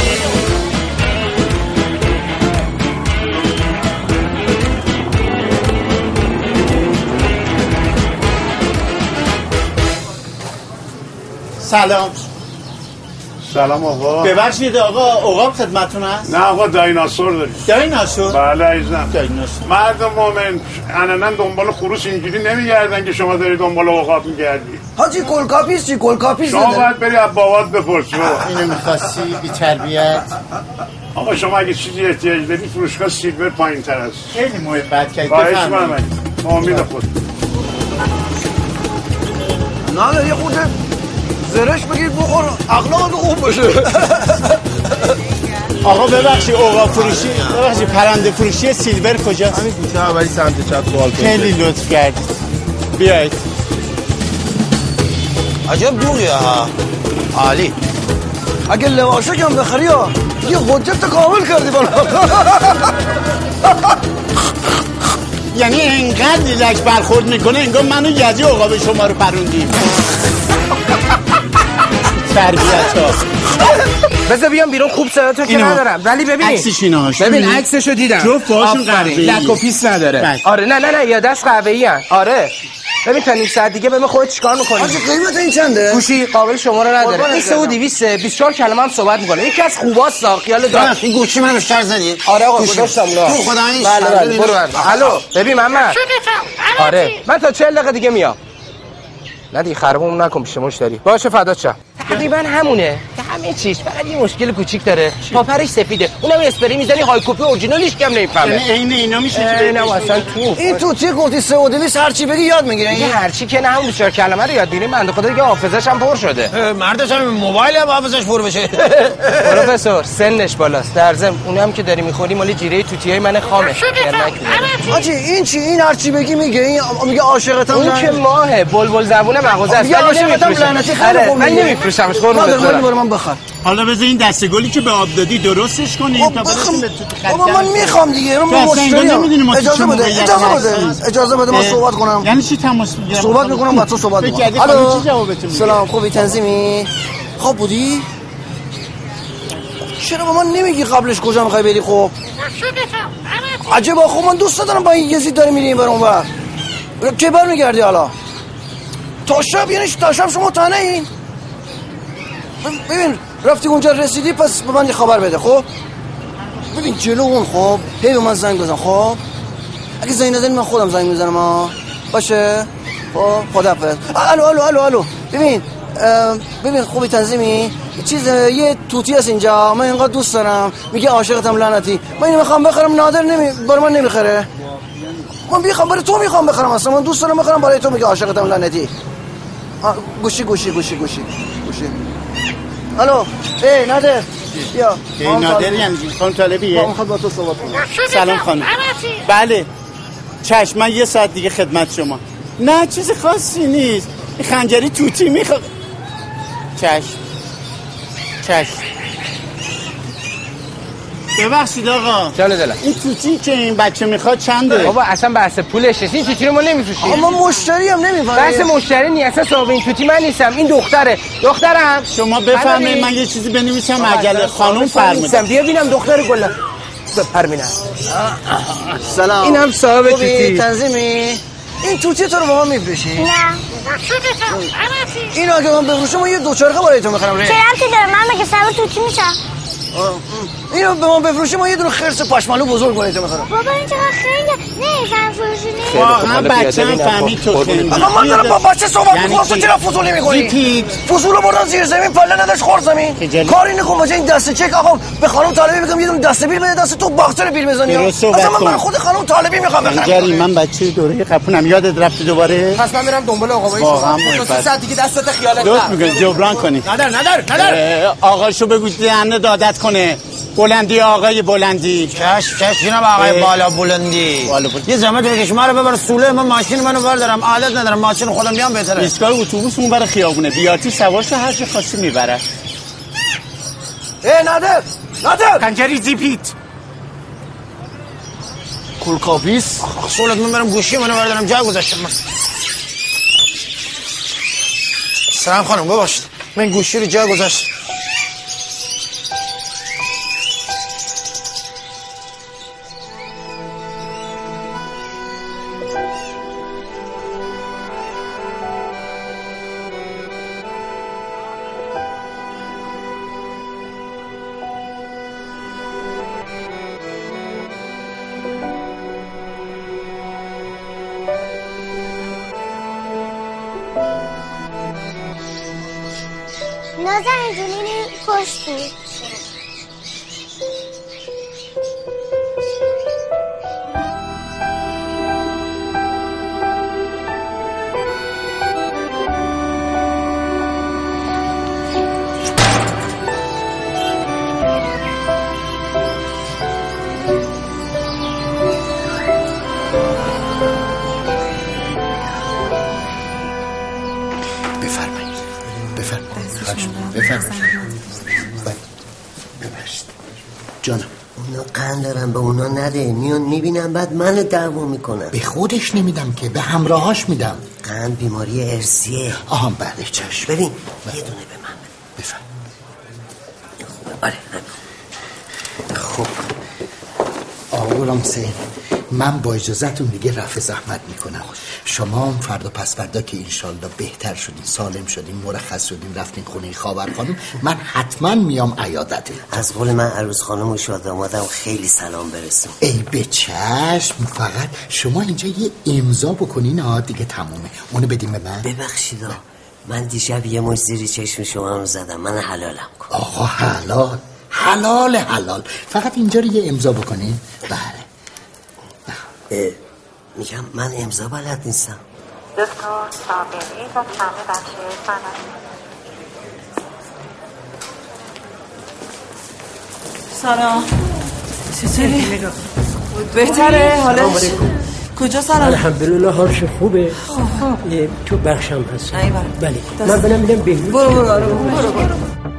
سلام
سلام آقا
ببخشید آقا عقاب خدمتتون هست
نه آقا دایناسور داریم
دایناسور
بله عزیزم
دایناسور
مرد مومن علنا دنبال خروس اینجوری نمیگردن که شما داری دنبال عقاب میگردی
حاجی گلکاپیس چی گلکاپیس
شما باید بری از بابات بپرسی
اینو می‌خواستی بی تربیت
آقا شما اگه چیزی احتیاج داری فروشگاه سیلور پایین تر است
خیلی محبت کردی
خواهش می‌کنم امید خود
نه یه خورده زرش بگید بخور اخلاق خوب باشه
آقا ببخشید عقاب فروشی ببخشید پرنده فروشی سیلور کجاست
همین گوشه اولی سمت چپ بالکن
خیلی لطف کردید بیایید
عجب دوغیه ها عالی اگه لباسه کم بخری ها یه حجت کامل کردی بالا
یعنی اینقدر ریلکس برخورد میکنه انگار منو یزی عقاب شما رو پروندیم تربیت‌ها.
بذار بیام بیرون، خوب صداتون که ندارم، ولی ببین
عکسش ایناش،
ببین عکسشو دیدم،
جفت باشون قهوه‌ای،
لک و پیس نداره. آره نه نه نه یا دست قهوه‌ای ان. آره ببین تا نیم ساعت دیگه بهم خودت چیکار می‌کنی؟
آجی قیمت این چنده؟
گوشی قابل شماره نداره. این سه و دویست بیست و چهار کلمه هم صحبت می‌کنه. یکی از خوباست خیال دار.
این گوشی من بیشتر زدی؟
آره آقا گذاشتم نه.
تو خدا این
بله بله برو. الو ببین محمد. آره من تا چهل دقیقه دیگه میام. نه دیگه خرابمون نکن پیش مشتری. باشه فدات شم. تقریبا همونه. همه چیز فقط یه مشکل کوچیک داره. پاپرش سفیده. اونم اسپری میزنی های کپی اورجینالش کم نمیفهمه.
یعنی عین اینا میشه.
نه اصلا تو.
این توتی گفتی سه و دویست هر چی بگی یاد میگیره.
این هر چی که نه همون چهار کلمه رو یاد میگیره. بنده خدا دیگه حافظش هم پر شده.
مردش هم موبایل هم حافظش پر بشه.
پروفسور سنش بالاست. در ضمن اونم که داری میخوری مال جیره توتیای من خامه.
آجی این چی این هر چی بگی میگه این میگه عاشقتم.
اون که ماهه بلبل زبون مغازه است.
میگه عاشقتم لعنتی خیلی خوب.
من نمیفروشمش قربونت برم.
من بخر.
حالا بذار این دسته گلی که به آب دادی درستش کنیم تا برسیم به توت.
بابا من میخوام دیگه من مشتریام. اجازه بده اجازه بده اجازه بده من صحبت کنم.
یعنی چی تماس میگیرم؟
صحبت میکنم با تو صحبت میکنم. الو سلام خوبی تنظیمی؟ خواب بودی؟ چرا با من نمیگی قبلش کجا میخوای بری؟ خب عجبا خب من دوست دارم با این یزید داری میری این بر اون بر. کی برمیگردی حالا؟ تا شب یعنی تا شب شما تنه این؟ ببین رفتی اونجا رسیدی پس به من یه خبر بده. خب ببین جلو اون خب هی به من زنگ بزن. خب اگه زنگ نزنی من خودم زنگ میزنم ها باشه. خب خدافظ. الو الو الو الو ببین ببین خوبی تنظیمی چیز یه توتی هست اینجا من اینقدر دوست دارم میگه عاشقتم لعنتی. من اینو میخوام بخرم نادر نمی برای من نمیخره. من میخوام برای تو میخوام بخرم اصلا من دوست دارم بخرم برای تو میگه عاشقتم لعنتی. گوشی گوشی گوشی گوشی گوشی الو ای نادر بیا.
ای نادر یعنی خانم طالبیه؟
میخواد با تو صحبت کنم.
سلام خانم. بله چشم من یه ساعت دیگه خدمت شما. نه چیز خاصی نیست. این خنجری توتی میخواد. چشم چشم ببخشید آقا
جان دلم
این توتی که این بچه میخواد چنده؟
بابا اصلا بحث پولش نیست. این توتی رو ما نمیفروشیم.
اما مشتری هم نمیفهمه.
بحث مشتری نیست اصلا. صاحب این توتی من نیستم. این دختره. دخترم
شما بفرمایید من یه چیزی بنویسم عجله. خانم فرمودن.
بیا ببینم دختر گل بپرمینم.
سلام
اینم صاحب توتی.
تنظیمی این توتی تو رو با ما میفروشی؟
نه
اینو اگه من بفروشم من یه دوچرخه برای تو میخرم.
چرا ربطی داره من مگه سوار توتی میشم؟
اینو به ما بفروشی ما یه دونه خرس پشمالو بزرگ برای تو میخرم.
بابا این چقدر خیلی نه زن فروشی نیست.
واقعا بچه هم فهمید تو خیلی.
آقا من دارم با بچه صحبت میکنم تو چرا فضولی میکنی؟ فضولو بردن زیر زمین پله نداشت خورد زمین. کاری نکن باشه این دسته چک. آقا به خانم طالبی میگم یه دونه دسته بیل بده دست تو باختر بیل بزنی. اصلا من برای خود خانم طالبی میخوام بخرم.
جری من بچه دوره قپونم یادت رفت دوباره؟
پس من میرم دنبال آقا وای شما. تو ساعت دیگه دستت خیالت
درست میگی جبران کنی.
ندار ندار ندار.
آقاشو بگو دهنه دادت کنه. بلندی آقای بلندی.
چش چش جناب آقای بالا بلندی. بالا بلندی. یه زحمت بکش ما رو ببر سوله. من ماشین منو بردارم عادت ندارم ماشین خودم بیام بهتره.
ایستگاه اتوبوس اون برای خیابونه بیاتی سوارش هر چی خواستی میبره.
ای نادر نادر
خنجری زیپیت
کول کاپیس. سولت من برم گوشی منو بردارم جا گذاشتم. سلام خانم ببخشید من گوشی رو جا گذاشتم.
نازن جونینی پشت بود.
جانم
اونا قند دارن به اونا نده میان میبینن بعد منو دعوا میکنن.
به خودش نمیدم که به همراهاش میدم.
قند بیماری ارثیه.
آها بله چشم.
ببین بله. یه دونه به من بده. آره.
خب آقا غلام حسین، من با اجازهتون دیگه رفع زحمت میکنم. شما هم فردا پس فردا که انشالله بهتر شدین، سالم شدین، مرخص شدین، رفتین خونه خاور خانم، من حتما میام عیادتتون.
از قول من عروس خانم و شاد دامادم خیلی سلام برسون.
ای به چشم، فقط شما اینجا یه امضا بکنین ها دیگه تمومه. اونو بدیم به من.
ببخشید من دیشب یه مش زیر چشم شما رو زدم، من حلالم کن.
آقا حلال حلال حلال، فقط اینجا رو یه امضا بکنین. بله
میگم من امضا بلد نیستم.
دکتر صابری و همه بخش فنانی.
سلام. چطوری؟ بهتره حالش؟ کجا سلام؟
الحمدلله حالش خوبه. تو بخشم هست. بله من برم میدم بهروز.
برو برو برو برو برو.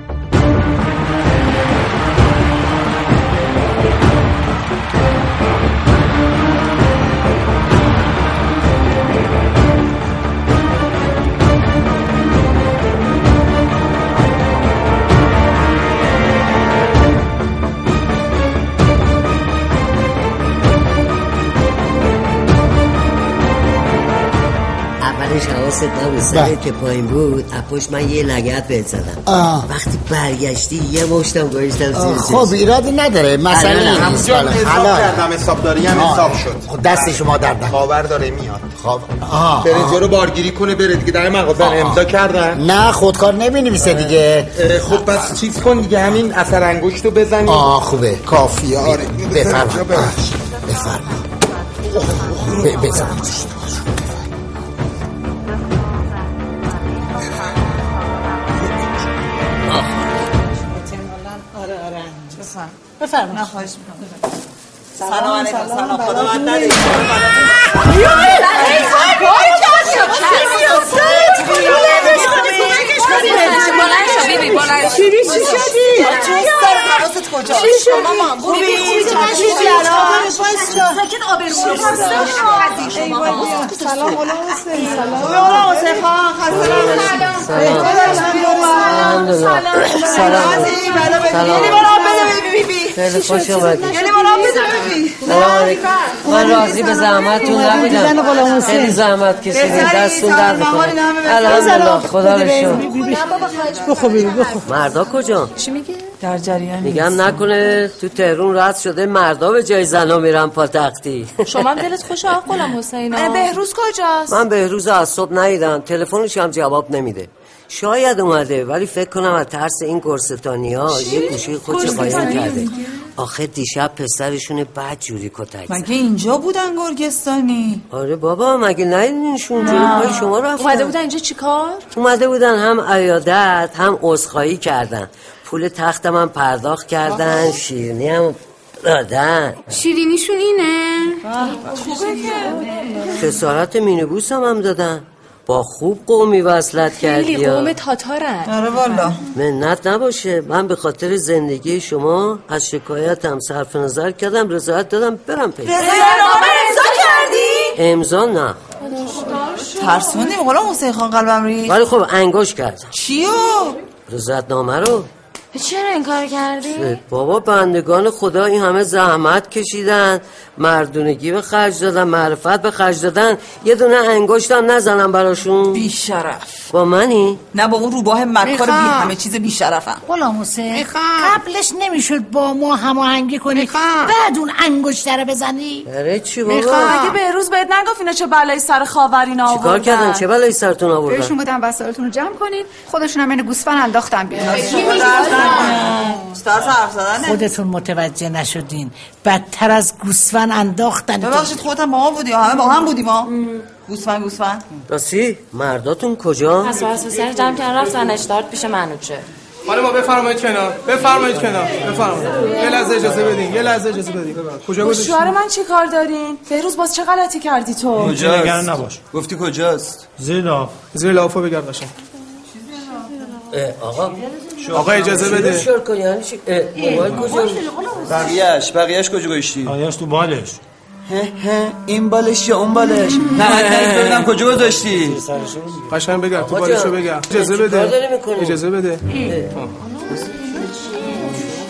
حواست نبود سره که پایین بود اپوش من یه لگت بهت زدم. وقتی برگشتی یه مشتم گوشتم زیر زیر.
خب ایرادی نداره، مثلا
همونجا حساب کردم، حسابداری هم حساب شد.
خب دست شما درد نکنه.
خاور داره میاد.
خب
برنجا رو بارگیری کنه بره دیگه، در مغازه امضا کردن.
نه خودکار نمی‌نویسه دیگه.
خب بس چیز کن دیگه، همین اثر انگشتو بزنی.
آه خوبه
کافیه. آره
بفرما بفرما بزن.
بفرمایید. نه خواهش می‌کنم. سلام علیکم. سلام. خدا بد نده.
شیری چی شدی؟
حواست کجا؟ شما خوبی؟ ساکن آبرو.
سلام غلام حسین. سلام
غلام حسین خان. خسته نباشید.
سلام. سلام. خیلی خوش اومدید. سلام علیکم. من راضی به زحمتتون نبودم، خیلی زحمت کشیدین، دستتون درد کنه. الحمدلله خدا رو شکر. مردا کجا؟
چی میگه؟ در جریان
میگم نکنه تو تهرون رد شده مردا به جای زنا میرن پاتختی.
شما هم دلت خوشه آقا غلام حسین.
بهروز کجاست؟
من بهروز از صبح ندیدم، تلفنش هم جواب نمیده. شاید اومده ولی فکر کنم از ترس این گرستانی ها یه گوشه خودش قایم کرده. آخه دیشب پسرشون بد جوری کتک زد.
مگه اینجا بودن گرگستانی؟
آره بابا مگه ندیدینشون جوری پای شما رفتن؟
اومده بودن اینجا چیکار؟
اومده بودن هم عیادت هم عذرخواهی کردن، پول تخت من پرداخت کردن، شیرینی هم دادن.
شیرینیشون اینه؟
خوبه که
خسارت مینیبوس هم هم دادن. با خوب قومی وصلت کردی.
خیلی قوم تاتارن.
آره والا.
منت نباشه، من به خاطر زندگی شما از شکایتم صرف نظر کردم، رضایت دادم برم پیش.
رضایت نامه امضا کردی؟
امضا نه.
ترسوندی غلام حسین خان قلبم ریخت.
ولی خب انگوش کردم.
چیو؟
رضایت نامه رو.
چرا این کار کردی؟
بابا بندگان خدا این همه زحمت کشیدن، مردونگی به خرج دادن، معرفت به خرج دادن، یه دونه انگشتم نزنم براشون.
بی شرف.
با منی؟
نه با اون روباه مکار بی همه چیز بی شرفم.
غلام حسین قبلش نمیشد با ما هماهنگی کنی بعد اون انگشتر رو بزنی؟
اره چی بابا؟
اگه بهروز بهت نگفت اینا چه بلایی سر خاورینا آوردن؟
چیکار کردن؟ چه بلایی سرتون آوردن؟
بهشون بودن وسایلتون رو جمع کنین، خودشون هم اینو گوسفند انداختن بیرون.
خودتون متوجه نشدین، بدتر از گوسفند انداختن.
ببخشید خودم با ما بودیم، همه با هم بودیم ها. گوسفند گوسفند.
راستی مرداتون کجا؟
از واسه سر جمع کردن رفتن اشتارت پیش منوچه.
حالا ما بفرمایید کنار، بفرمایید کنار، بفرمایید. یه لحظه اجازه بدین، یه لحظه اجازه بدین. کجا گذاشتی؟
شوهر من چی کار دارین؟ بهروز باز چه غلطی کردی تو؟
کجاست؟ نگران نباش. گفتی کجاست؟
زیر لاف. زیر لافو بگرد قشنگ.
آقا
آقا اجازه بده.
شور کن یعنی چی؟ موبایل کجا؟
بقیه‌اش بقیه‌اش کجا گذاشتی؟
بقیه‌اش تو بالش.
این بالش یا اون بالش؟ نه نه ببینم کجا گذاشتی؟
قشنگ بگرد تو بالشو بگرد. اجازه بده. اجازه بده.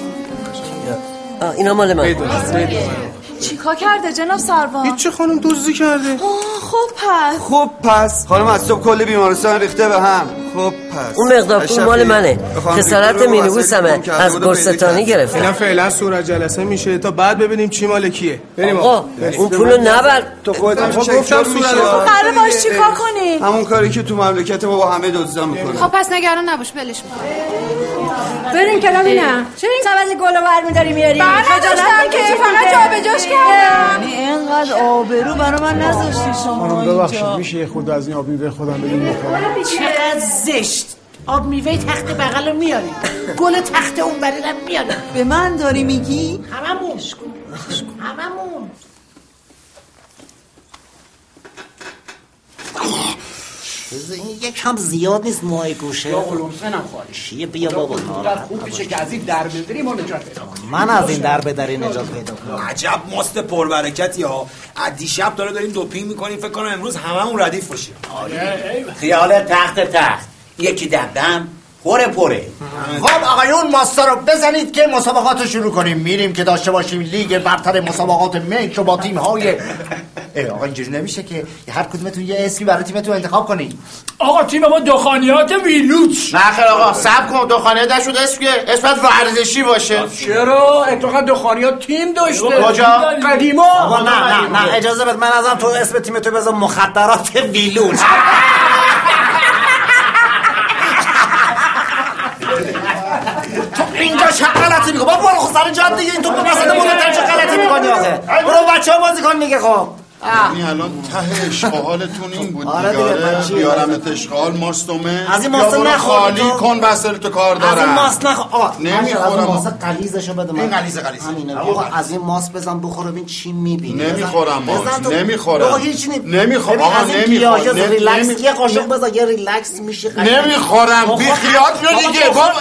اینا مال من.
چیکار کرده جناب سروان؟
هیچ خانم دزدی کرده.
خب پس
خب پس خانم از صبح کل بیمارستان ریخته به هم. خب پس
اون مقدار پول مال منه. خسارت مینیبوسمه از گرستانی گرفتم.
اینا فعلا صورت جلسه میشه تا بعد ببینیم چی مال کیه. بریم
آقا اون پولو نبر.
تو خودت هم گفتم صورت
قراره باش چیکار کنی؟
همون کاری که تو مملکت ما با همه دزدیدن میکنه.
خب پس نگران نباش ولش کن.
بریم که ببینم چرا این سبد گلو برمی‌داری میاری؟
خجالت که فقط جابجاش کردم.
یعنی اینقدر آبرو برای من نذاشتی شما
اینجا. ببخشید میشه یه خورده از این آب میوه خودم بدین بخورم؟
چقدر زشت. آب میوه تخت بغلو میاری. گل تخت اون بریدم میاری.
به من داری میگی؟
هممون. هممون.
این یک هم زیاد نیست موهای گوشه.
یا قلوم سنم خواهش.
یه بیا بابا.
در خوب میشه که از این در بدری ما نجات پیدا کنیم.
من از این در بدری نجات پیدا کنم.
عجب ماست پربرکتی ها. از دیشب داره داریم دوپینگ میکنیم فکر کنم امروز هممون ردیف باشیم.
خیال تخت تخت. یکی دم پره پره.
خب آقایون ماستا رو بزنید که مسابقات رو شروع کنیم. میریم که داشته باشیم لیگ برتر مسابقات میک رو با تیم های آقا اینجوری نمیشه که هر کدومتون یه اسمی برای تیمتون انتخاب کنید.
آقا تیم ما دخانیات ویلوچ.
نه خیر آقا صبر کن دخانیات نشد اسم که اسمت ورزشی باشه.
چرا اتفاقا دخانیات تیم داشته
کجا
قدیما.
آقا نه نه نه اجازه بده من ازم تو اسم تیمتو بذار مخدرات ویلوچ. تو اینجا چه غلطی میکنی؟ بابا برو خود سر جاد دیگه این تو به وسط مدت چه غلطی میکنی آخه؟ برو بچه‌ها بازی کن دیگه. خب
این الان ته اشغالتون این بود دیگه. بیارم اشغال ماستومه
از این ماست نخور
خالی کن بسر تو کار دارم.
از این ماست نخور.
نمیخورم.
از این ماست قلیزشو بده من.
این قلیز قلیز.
آقا از این ماست بزن بخور ببین چی میبینی.
نمیخورم ماست. نمیخورم.
آقا هیچ
نمیخورم. آقا نمیخورم.
ریلکس یه قاشق بزن یه ریلکس میشه.
نمیخورم. بی خیال شو دیگه. بابا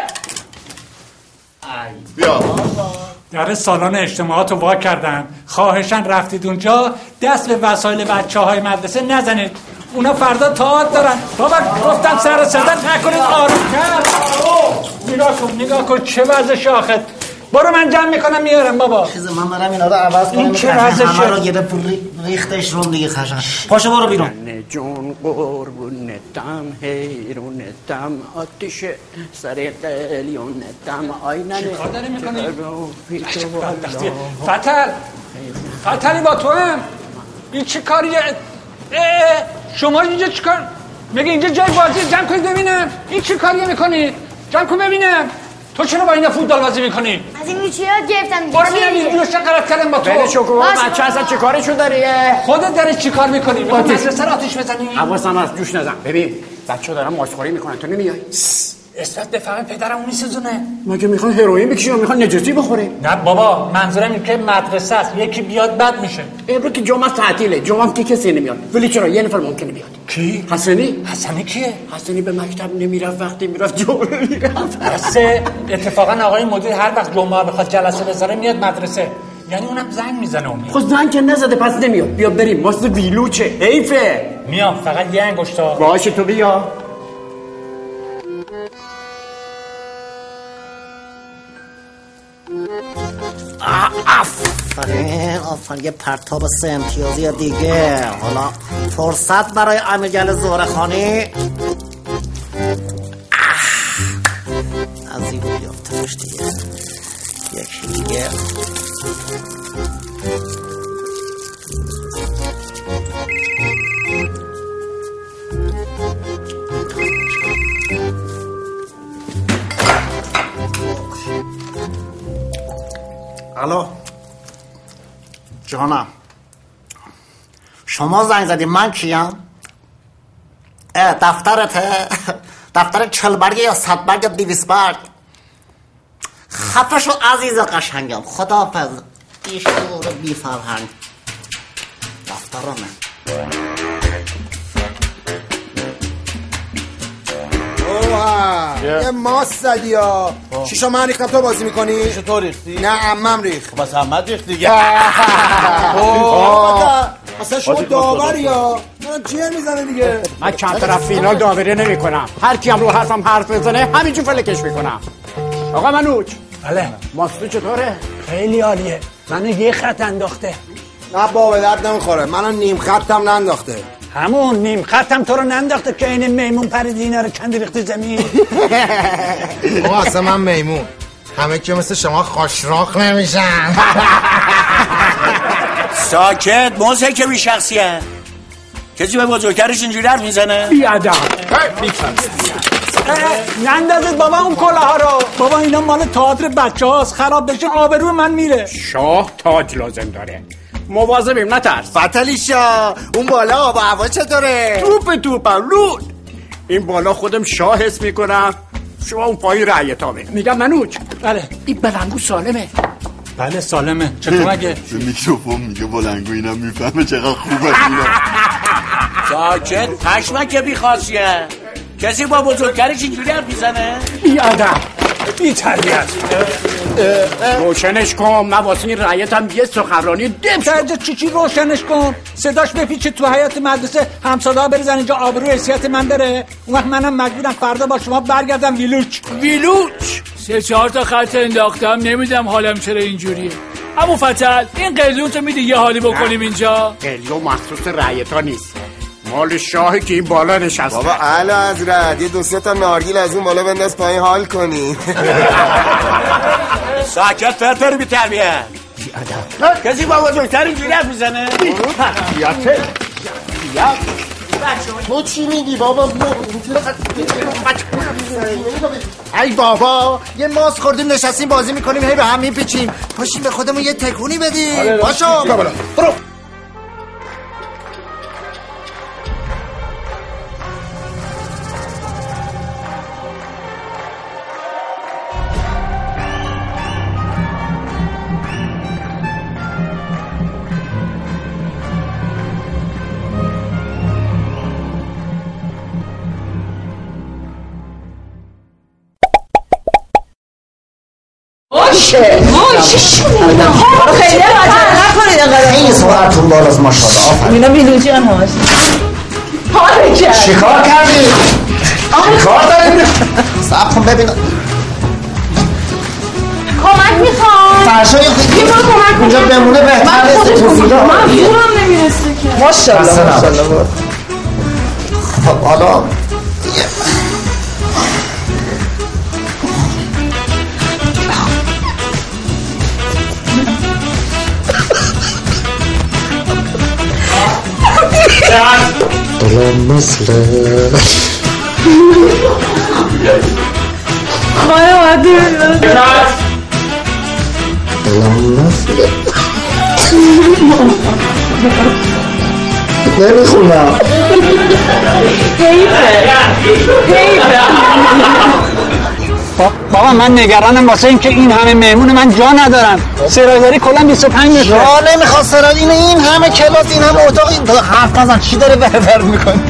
بیا.
در سالن اجتماعات رو وا کردن. خواهشاً رفتید اونجا دست به وسایل بچه های مدرسه نزنید. اونا فردا تئاتر دارن. بابا گفتم سر صدا نکنید. آروم کرد. نگاه کن نگاه کن چه وضع شاخت. برو من جمع میکنم میارم بابا.
چیز من برم اینا رو عوض کنم.
این چه وضعشه؟
همه رو گرفت ریختش روم دیگه خشن. پاشو برو بیرون.
جون قربونتم حیرونتم آتش سر قلیونتم آینه.
چه کار داری میکنی؟ فتل فتلی با تو هم این چه کاریه؟ شما اینجا چه کار؟ میگه اینجا جای بازی جمع کنید ببینم. این چه کاریه میکنی؟ جمع کن ببینم. تو چرا با اینا فوتبال بازی میکنی؟
از این میچیات گرفتم.
برو ببینم این چه غلط کردن با تو.
بله شکر بچه اصلا چه کارشو داری؟
خودت داری چی کار میکنی؟ با مدرسه رو آتش بزنی؟
حواسم از جوش نزن. ببین بچه‌ها دارن ماسخوری میکنن تو نمیای.
اسمت بفهمه پدرمو میسوزونه.
مگه میخوان هروئین بکشن یا میخوان نجاتی بخوره؟
نه بابا منظورم اینه که مدرسه است یکی بیاد بد میشه.
امروز که جمعه تعطیله جمعه که کسی نمیاد ولی چرا یه نفر ممکنه بیاد.
کی؟
حسنی.
حسنی کیه؟
حسنی به مکتب نمیرفت وقتی میرفت جمعه میرفت.
درسته اتفاقا آقای مدیر هر وقت جمعه بخواد جلسه بذاره میاد مدرسه. یعنی اونم زنگ میزنه اون میاد.
خب زنگ که نزده پس نمیاد. بیا بریم واسه ویلوچه حیفه.
میام فقط یه انگشتا.
باشه تو بیا.
آفرین آفرین یه پرتاب سه امتیازی دیگه. حالا فرصت برای امیرگل زهره‌خانی. از این بیافتمش دیگه. یکی دیگه الو جانم شما زنگ زدی من کیم؟ دفترته دفتر چل برگه یا صد برگ یا دیویس برگ. خفه شو عزیز قشنگم خداحافظ. بیشور بی فرهنگ دفترمه.
یه ماست زدی ها. شیشا من ریختم تو بازی میکنی؟
شیشا تو ریختی؟
نه عمم ریخت.
بس عمت ریخت دیگه.
اصلا شما داوری ها. من جیر میزنه دیگه.
من کم طرف فینال داوری نمی کنم. هر کی هم رو حرفم حرف بزنه همینجور فلکش میکنم. آقا منوچ
بله ماسپی چطوره؟ خیلی عالیه منو یه خط انداخته.
نه بابا درد نمیخوره منو نیم خطم ننداخته.
همون نیم خطم تو رو ننداخته که این میمون پریدی اینا رو کندی ریختی زمین.
آقا اصلا من میمون همه که مثل شما خاشراخ نمیشن.
ساکت موزه که بی شخصیه کسی به بزرگترش اینجوری حرف میزنه؟
بیادم نندازید بابا اون کلاه رو. بابا اینا مال تئاتر بچه هاست خراب بشه آبرو من میره.
شاه تاج لازم داره مواظبیم نترس.
فتلی شاه اون بالا آب و هوا چطوره؟
توپ توپم لود. این بالا خودم شاه حس میکنم شما اون پای رعیتامه. میگم منوچ
بله
این بلنگو سالمه؟
بله سالمه. چطور مگه؟
به میکروفون میگه بلنگو اینم میفهمه چقدر خوبه اینا.
ساکت پشمک که بی خاصیه کسی با بزرگترش اینجوری حرف میزنه؟
بی ادب بی تربیت.
روشنش کن من واسه این رعیتم یه سخنرانی دم
شد. چی چی روشنش کن؟ صداش بپیچه تو حیاط مدرسه همساده ها بریزن اینجا آبرو حیثیت من بره. اون وقت منم مجبورم فردا با شما برگردم ویلوچ.
ویلوچ
سه چهار تا خط انداختم نمیدم حالم چرا اینجوریه. ابو فتل این قلیون تو میدی یه حالی بکنیم اینجا؟
قلیون مخصوص رعیتا نیست مال شاهی که این بالا نشسته.
بابا اعلی حضرت یه دو سه تا نارگیل از اون بالا بنداز پایین حال کنی.
ساکت فرفر بی تربیه کسی با بزرگتر اینجوری حرف میزنه؟
بیاته تو چی میگی بابا؟ ای بابا یه ماس خوردیم نشستیم بازی میکنیم هی به هم میپیچیم. پاشیم به خودمون یه تکونی بدیم. باشو برو.
باشه باشه خیلی عجله نکنید انقدر.
این سرعتون بالاست ماشاءالله.
اینا میلوجی هم هست. حاله کرد.
چیکار کردی؟ چیکار دارید؟ صبر کن ببین.
کمک میخوام.
فرشای
یه بار کمک
اونجا بمونه بهتر نیست.
من زورم نمیرسه که. ماشاءالله ماشاءالله.
خب حالا دلم مثل
خواهی وقتی
دلم مثل نمیخونم
حیفه حیفه.
بابا من نگرانم واسه این که این همه مهمون من جا ندارم. سرایداری کلا بیست و پنج متره.
جا نمیخواد سرای این این همه کلاس این همه اتاق این حرف نزن چی داره بربر میکنی؟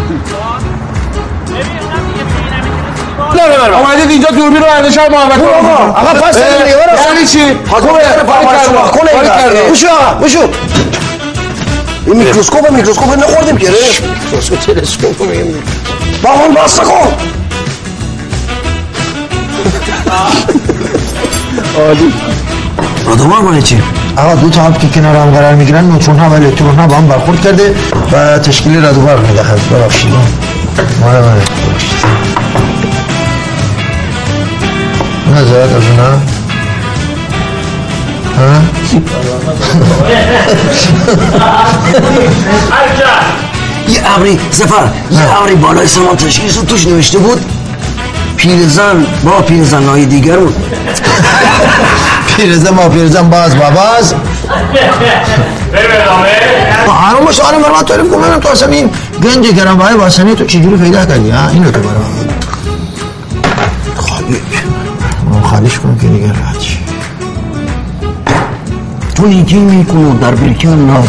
اومدید اینجا دوربین رو اردشار محبت کنید.
آقا پاس نمیدی برو.
یعنی چی؟
خوبه
کاری کرده.
بوشو آقا بوشو. این میکروسکوپ میکروسکوپ نخوردیم که میکروسکوپ تلسکوپ میگیم. با اون باسته کن. عالی. رادومار مال چی؟ آقا دو تا آب که کنار هم قرار میگیرن نوترون ها و الکترون ها با هم برخورد کرده و تشکیل رادومار میده. ببخشید. مال من. نظرت از اونا؟ ها؟ یه ابری زفر یه ابری بالای سامان تشکیل شد توش نوشته بود پیرزن با پیرزنهای دیگرون. پیرزن با پیرزن باز با باز. حرام باشه آره برای من تعریف کنم تو اصلا این گنج گرانبهای واسنی تو چجوری پیدا کردی ها؟ اینو تو برای من خالی خالیش کن که دیگه راحت شی. تو نیکی میکنو در برکن ناز.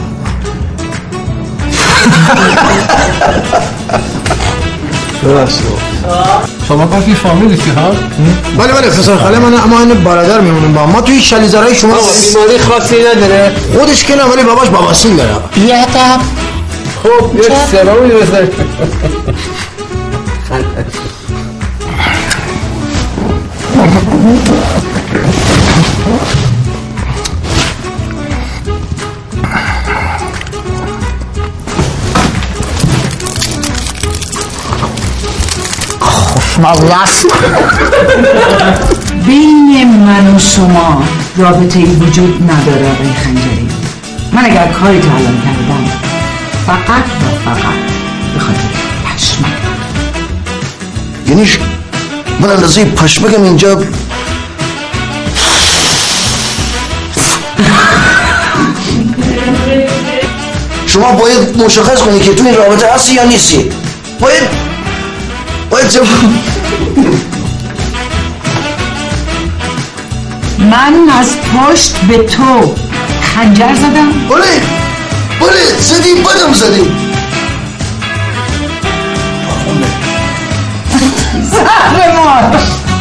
شما پاکی فامیلی که ها؟
بله بله خسار خاله من اما این برادر میمونیم با ما توی شلیزارای شما
بیماری خاصی نداره؟
خودش که نه ولی باباش باباسین داره. بیادب.
خب یه سلامی بزن.
خوشمالله بین من و شما رابطه ای وجود نداره آقای خنجری. من اگر کاری تو الان کردم فقط و فقط به خاطر پشمک.
یعنی من اندازه پشمکم اینجا شما باید مشخص کنی که تو این رابطه هستی یا نیستی. باید باید جواب.
من از پشت به تو خنجر زدم؟
بله بله زدی بدم زدی.
زهر مار.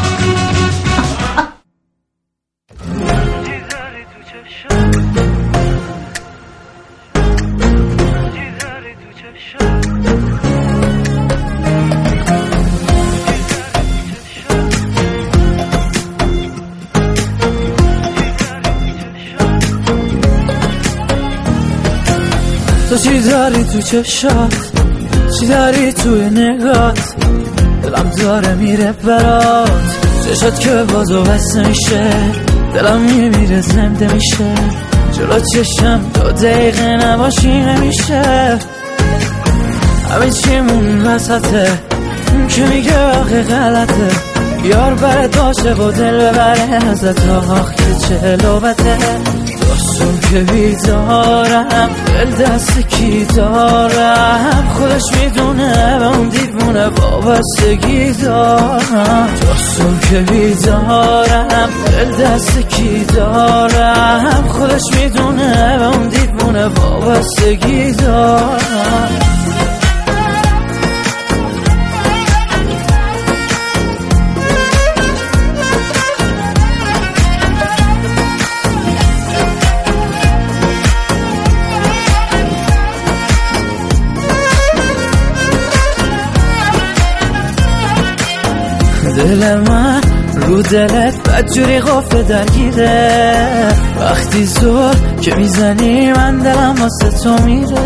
تو چی داری تو چشات، چی داری توی نگات، دلم داره میره برات، چشات که بازو بس میشه، دلم میمیره زنده میشه، جلو چشم دو دقیقه نباشی نمیشه. همه چیمون وسطه، اون که میگه آخه غلطه، یار برت باشه و دل ببره ازت، آخ که چه لوبته. دستون که بیدارم، دل دست کی دارم، خودش میدونه به اون دیوونه وابستگی دارم. دستون که بیدارم، دل دست کی دارم، خودش میدونه به اون دیوونه وابستگی دارم. دل من رو دلت بدجوری قفل درگیره، وقتی زور که میزنی من دلم واسه تو میره.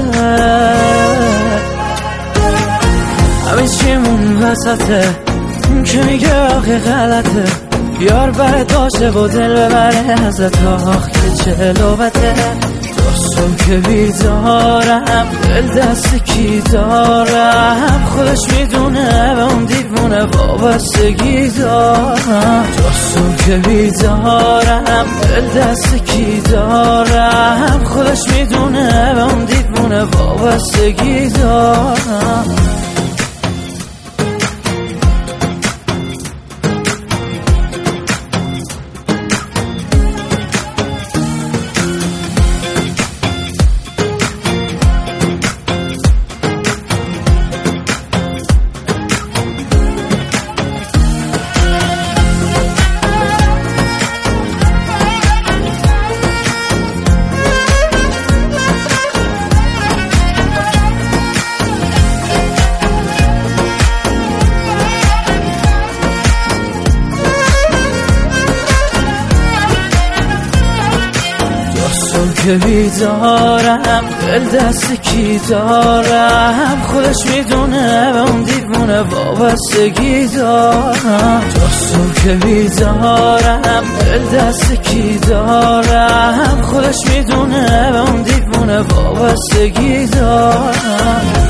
همه چیمون وسطه، اون که میگه آخه غلطه، یار برت باشه و دل ببره ازت، آخ که چه لوبته. دستم که بیدارم، دل دست کی دارم، خودش میدونه به اون دیوونه وابستگی دارم. دستم که بیدارم، دل دست کی دارم، خودش میدونه به اون دیوونه وابستگی دارم. که بیدارم، دل دست کی دارم، خودش میدونه به اون دیوونه وابستگی دارم. دستم که بیدارم، دل دست کی دارم، خودش میدونه به اون دیوونه وابستگی دارم.